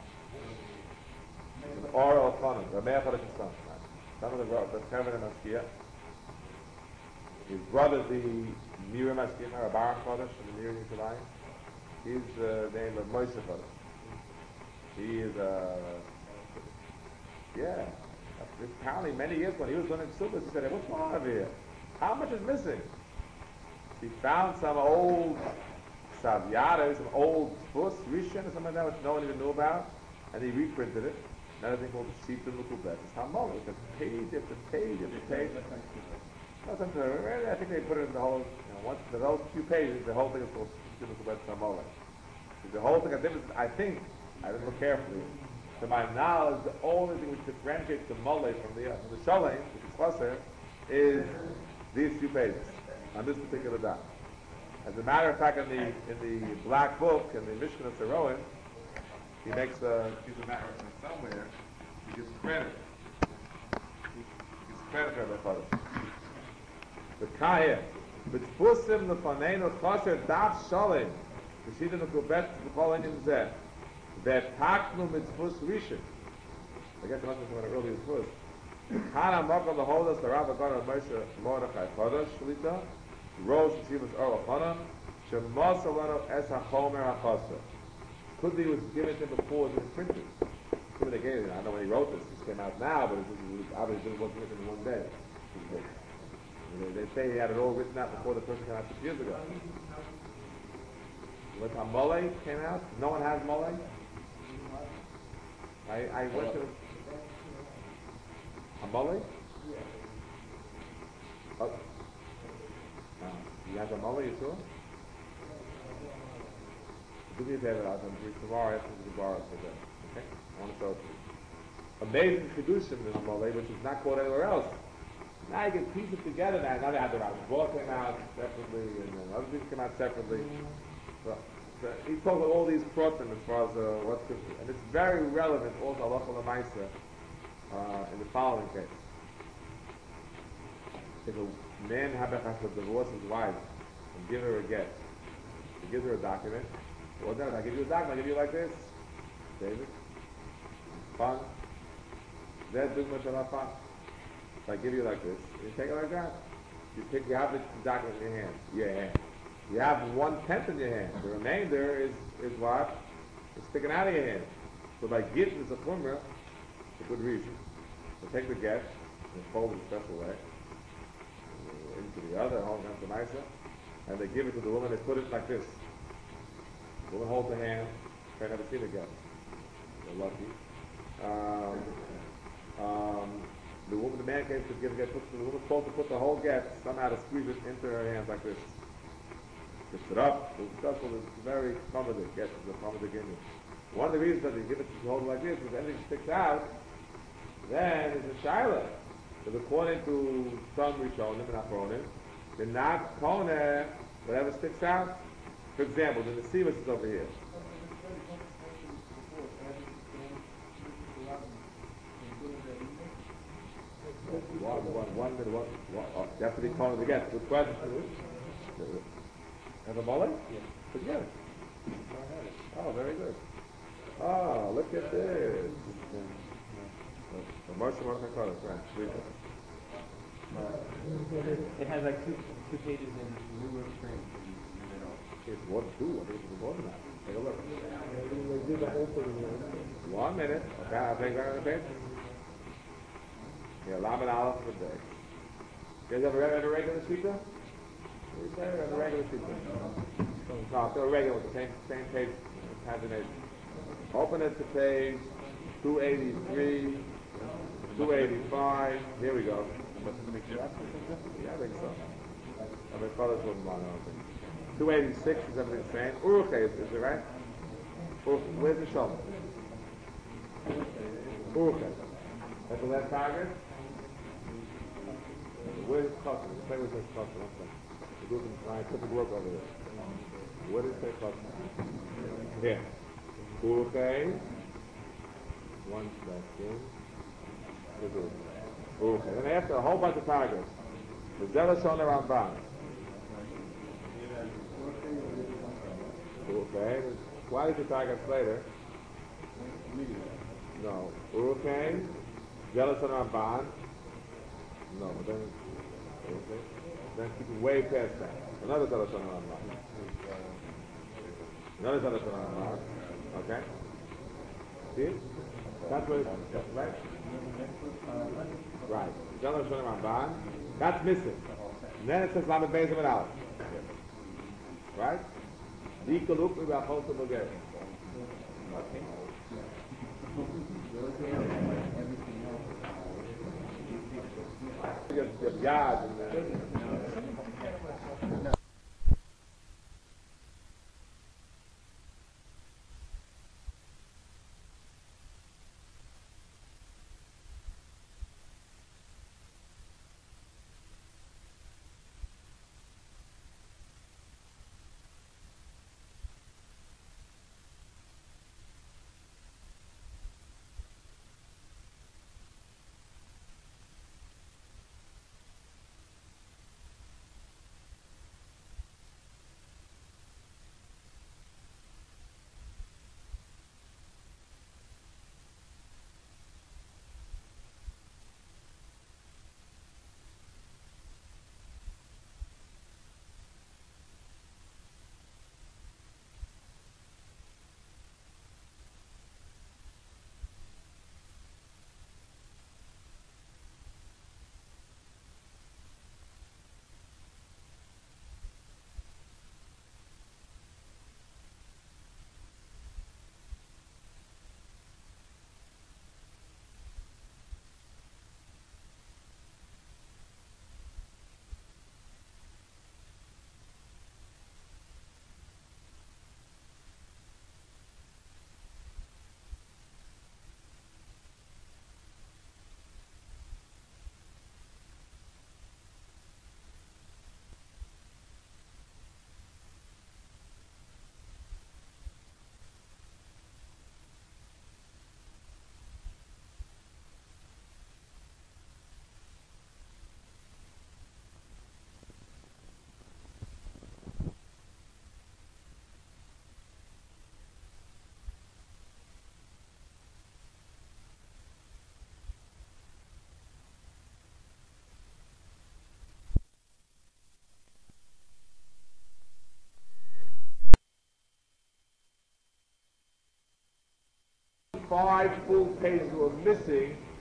Or Elchanan, Rav Meir Chodesh's son. Son of the the Kevin and Maskiyah. His brother, the Miriam Maskiyah, Rav Baruch Chodosh, and the Miriam Yisraelim. He's uh, named Rav Moshe Chodosh. He is, uh, yeah. Apparently, many years when he was learning Ksubas, he said, hey, what's going on over here? How much is missing? He found some old Savyada, some old Tfus, Rishon, or something like that, which no one even knew about, and he reprinted it. Another thing called the Shita Mukubet. It's Hamol. It's a page after page after page. No, something, I think they put it in the whole, you know, once the those few pages, the whole thing is called Shita Mukubet Hamol. The whole thing, I think, I didn't look carefully. To my knowledge, the only thing which differentiates the Mole from the uh, from the Sholem, which is Chaser, is these few pages on this particular dot. As a matter of fact, in the in the black book, in the Mishkan of Saroin, he makes a piece of matter somewhere. He gives credit. He gives credit to Rabbi Chodesh. The Kahir, which pusim the Fanenu Chaser Daf Sholem, the Shita Mekubet B'Chol Enim Zeh. That taknu mitzvus rishon. I guess it must have been an earlier tzvus. Hana makal the holders the Rav Agar Moshe Mordechai Chodosh Shlita Rosh Shivas Or Chanan Shemos Alano Es HaChomer HaChasa. Could be it was given to him before it was printed. Could be they gave it. I don't know when he wrote this. This came out now, but it was obviously it wasn't written in one day. They, they say he had it all written out before the person came out six years ago. When Mole came out, no one has Mole. I, I went to Amole? Yeah. Oh. Uh, you have a Amole, you saw? Do me a favor, I'll do it tomorrow after the bar for that. Okay? I want to show it to you. Amazing Kedushim in Amole, which is not called anywhere else. Now you can piece it together now. Now they have the Rav Shmuel came out separately, and then other things come out separately. Well, uh, he talks about all these pratim as far as uh, what's good, and it's very relevant also halacha l'maisa uh, in the following case. If a man habach has to divorce his wife and give her a get, he gives her a document. Well, then I give you a document. I give you like this, David. Fun. That big much of fun. If I give you like this, you take it like that. You pick. You have the document in your hand. Your hand. You have one tenth in your hand. The remainder is is what? It's sticking out of your hand. So by giving this a chumrah, for good reason. So take the get and fold it a special way into the other, hold it to nicer, and they give it to the woman. They put it like this. The woman holds the hand. I've never seen it get. They're lucky. Um, um, the woman, the man came to give a get. Puts, the woman's supposed to put the whole get somehow to squeeze it into her hands like this. Lifts it up. It's successful. It's very common. Get the common beginning. One of the reasons that they give it to hold it like this is if anything sticks out, then it's a shiloh. Because according to some Rishonim and Achronim, they're not kona whatever sticks out. For example, the Nesivus is over here. One, one, one minute, one, one, oh, you have to be kona again. Good question. Have a mullet? Yeah. Forget it. Oh, very good. Oh, look at this. The Moshe Mordechai Kodesh, right? Read it. It has like two two pages in numerous frames in the middle. It's one, two, I think it's more than that. Take a look. They did the whole thing, you know. One minute. Okay, I'll take that on the page. Yeah, Lamed Aleph for the day. You guys ever read a regular shita? You say a regular shita? No, still a regular with the same same page pagination. Open it to page two eighty-three, two eighty-five. Here we go. Yeah, I think so. I mean, colors wasn't long, I don't think. two eighty-six is everything the same. Uruche, is, is it right? Ur, where's the shovel? Uruche. That's the last target? Where's the customer? Say where's the customer. We're doing some scientific work over here. Where does it say customer? Here. Uruche. One second. Okay. Then after a whole bunch of paragraphs, the zealous on the Ramban. Okay. Why did you paragraphs later? No. Okay. Zealous on the Ramban. No. Then. Okay. Then keep way past that. Another zealous on the Ramban. Another zealous on the Ramban. Okay. See? That's what it's right. Right. Zealous on the Ramban. That's missing. And then it says Lamed Beis Amud Aleph. Right? Dikaluk mi b'achol t'bogeh. Your yad and the five full pages were missing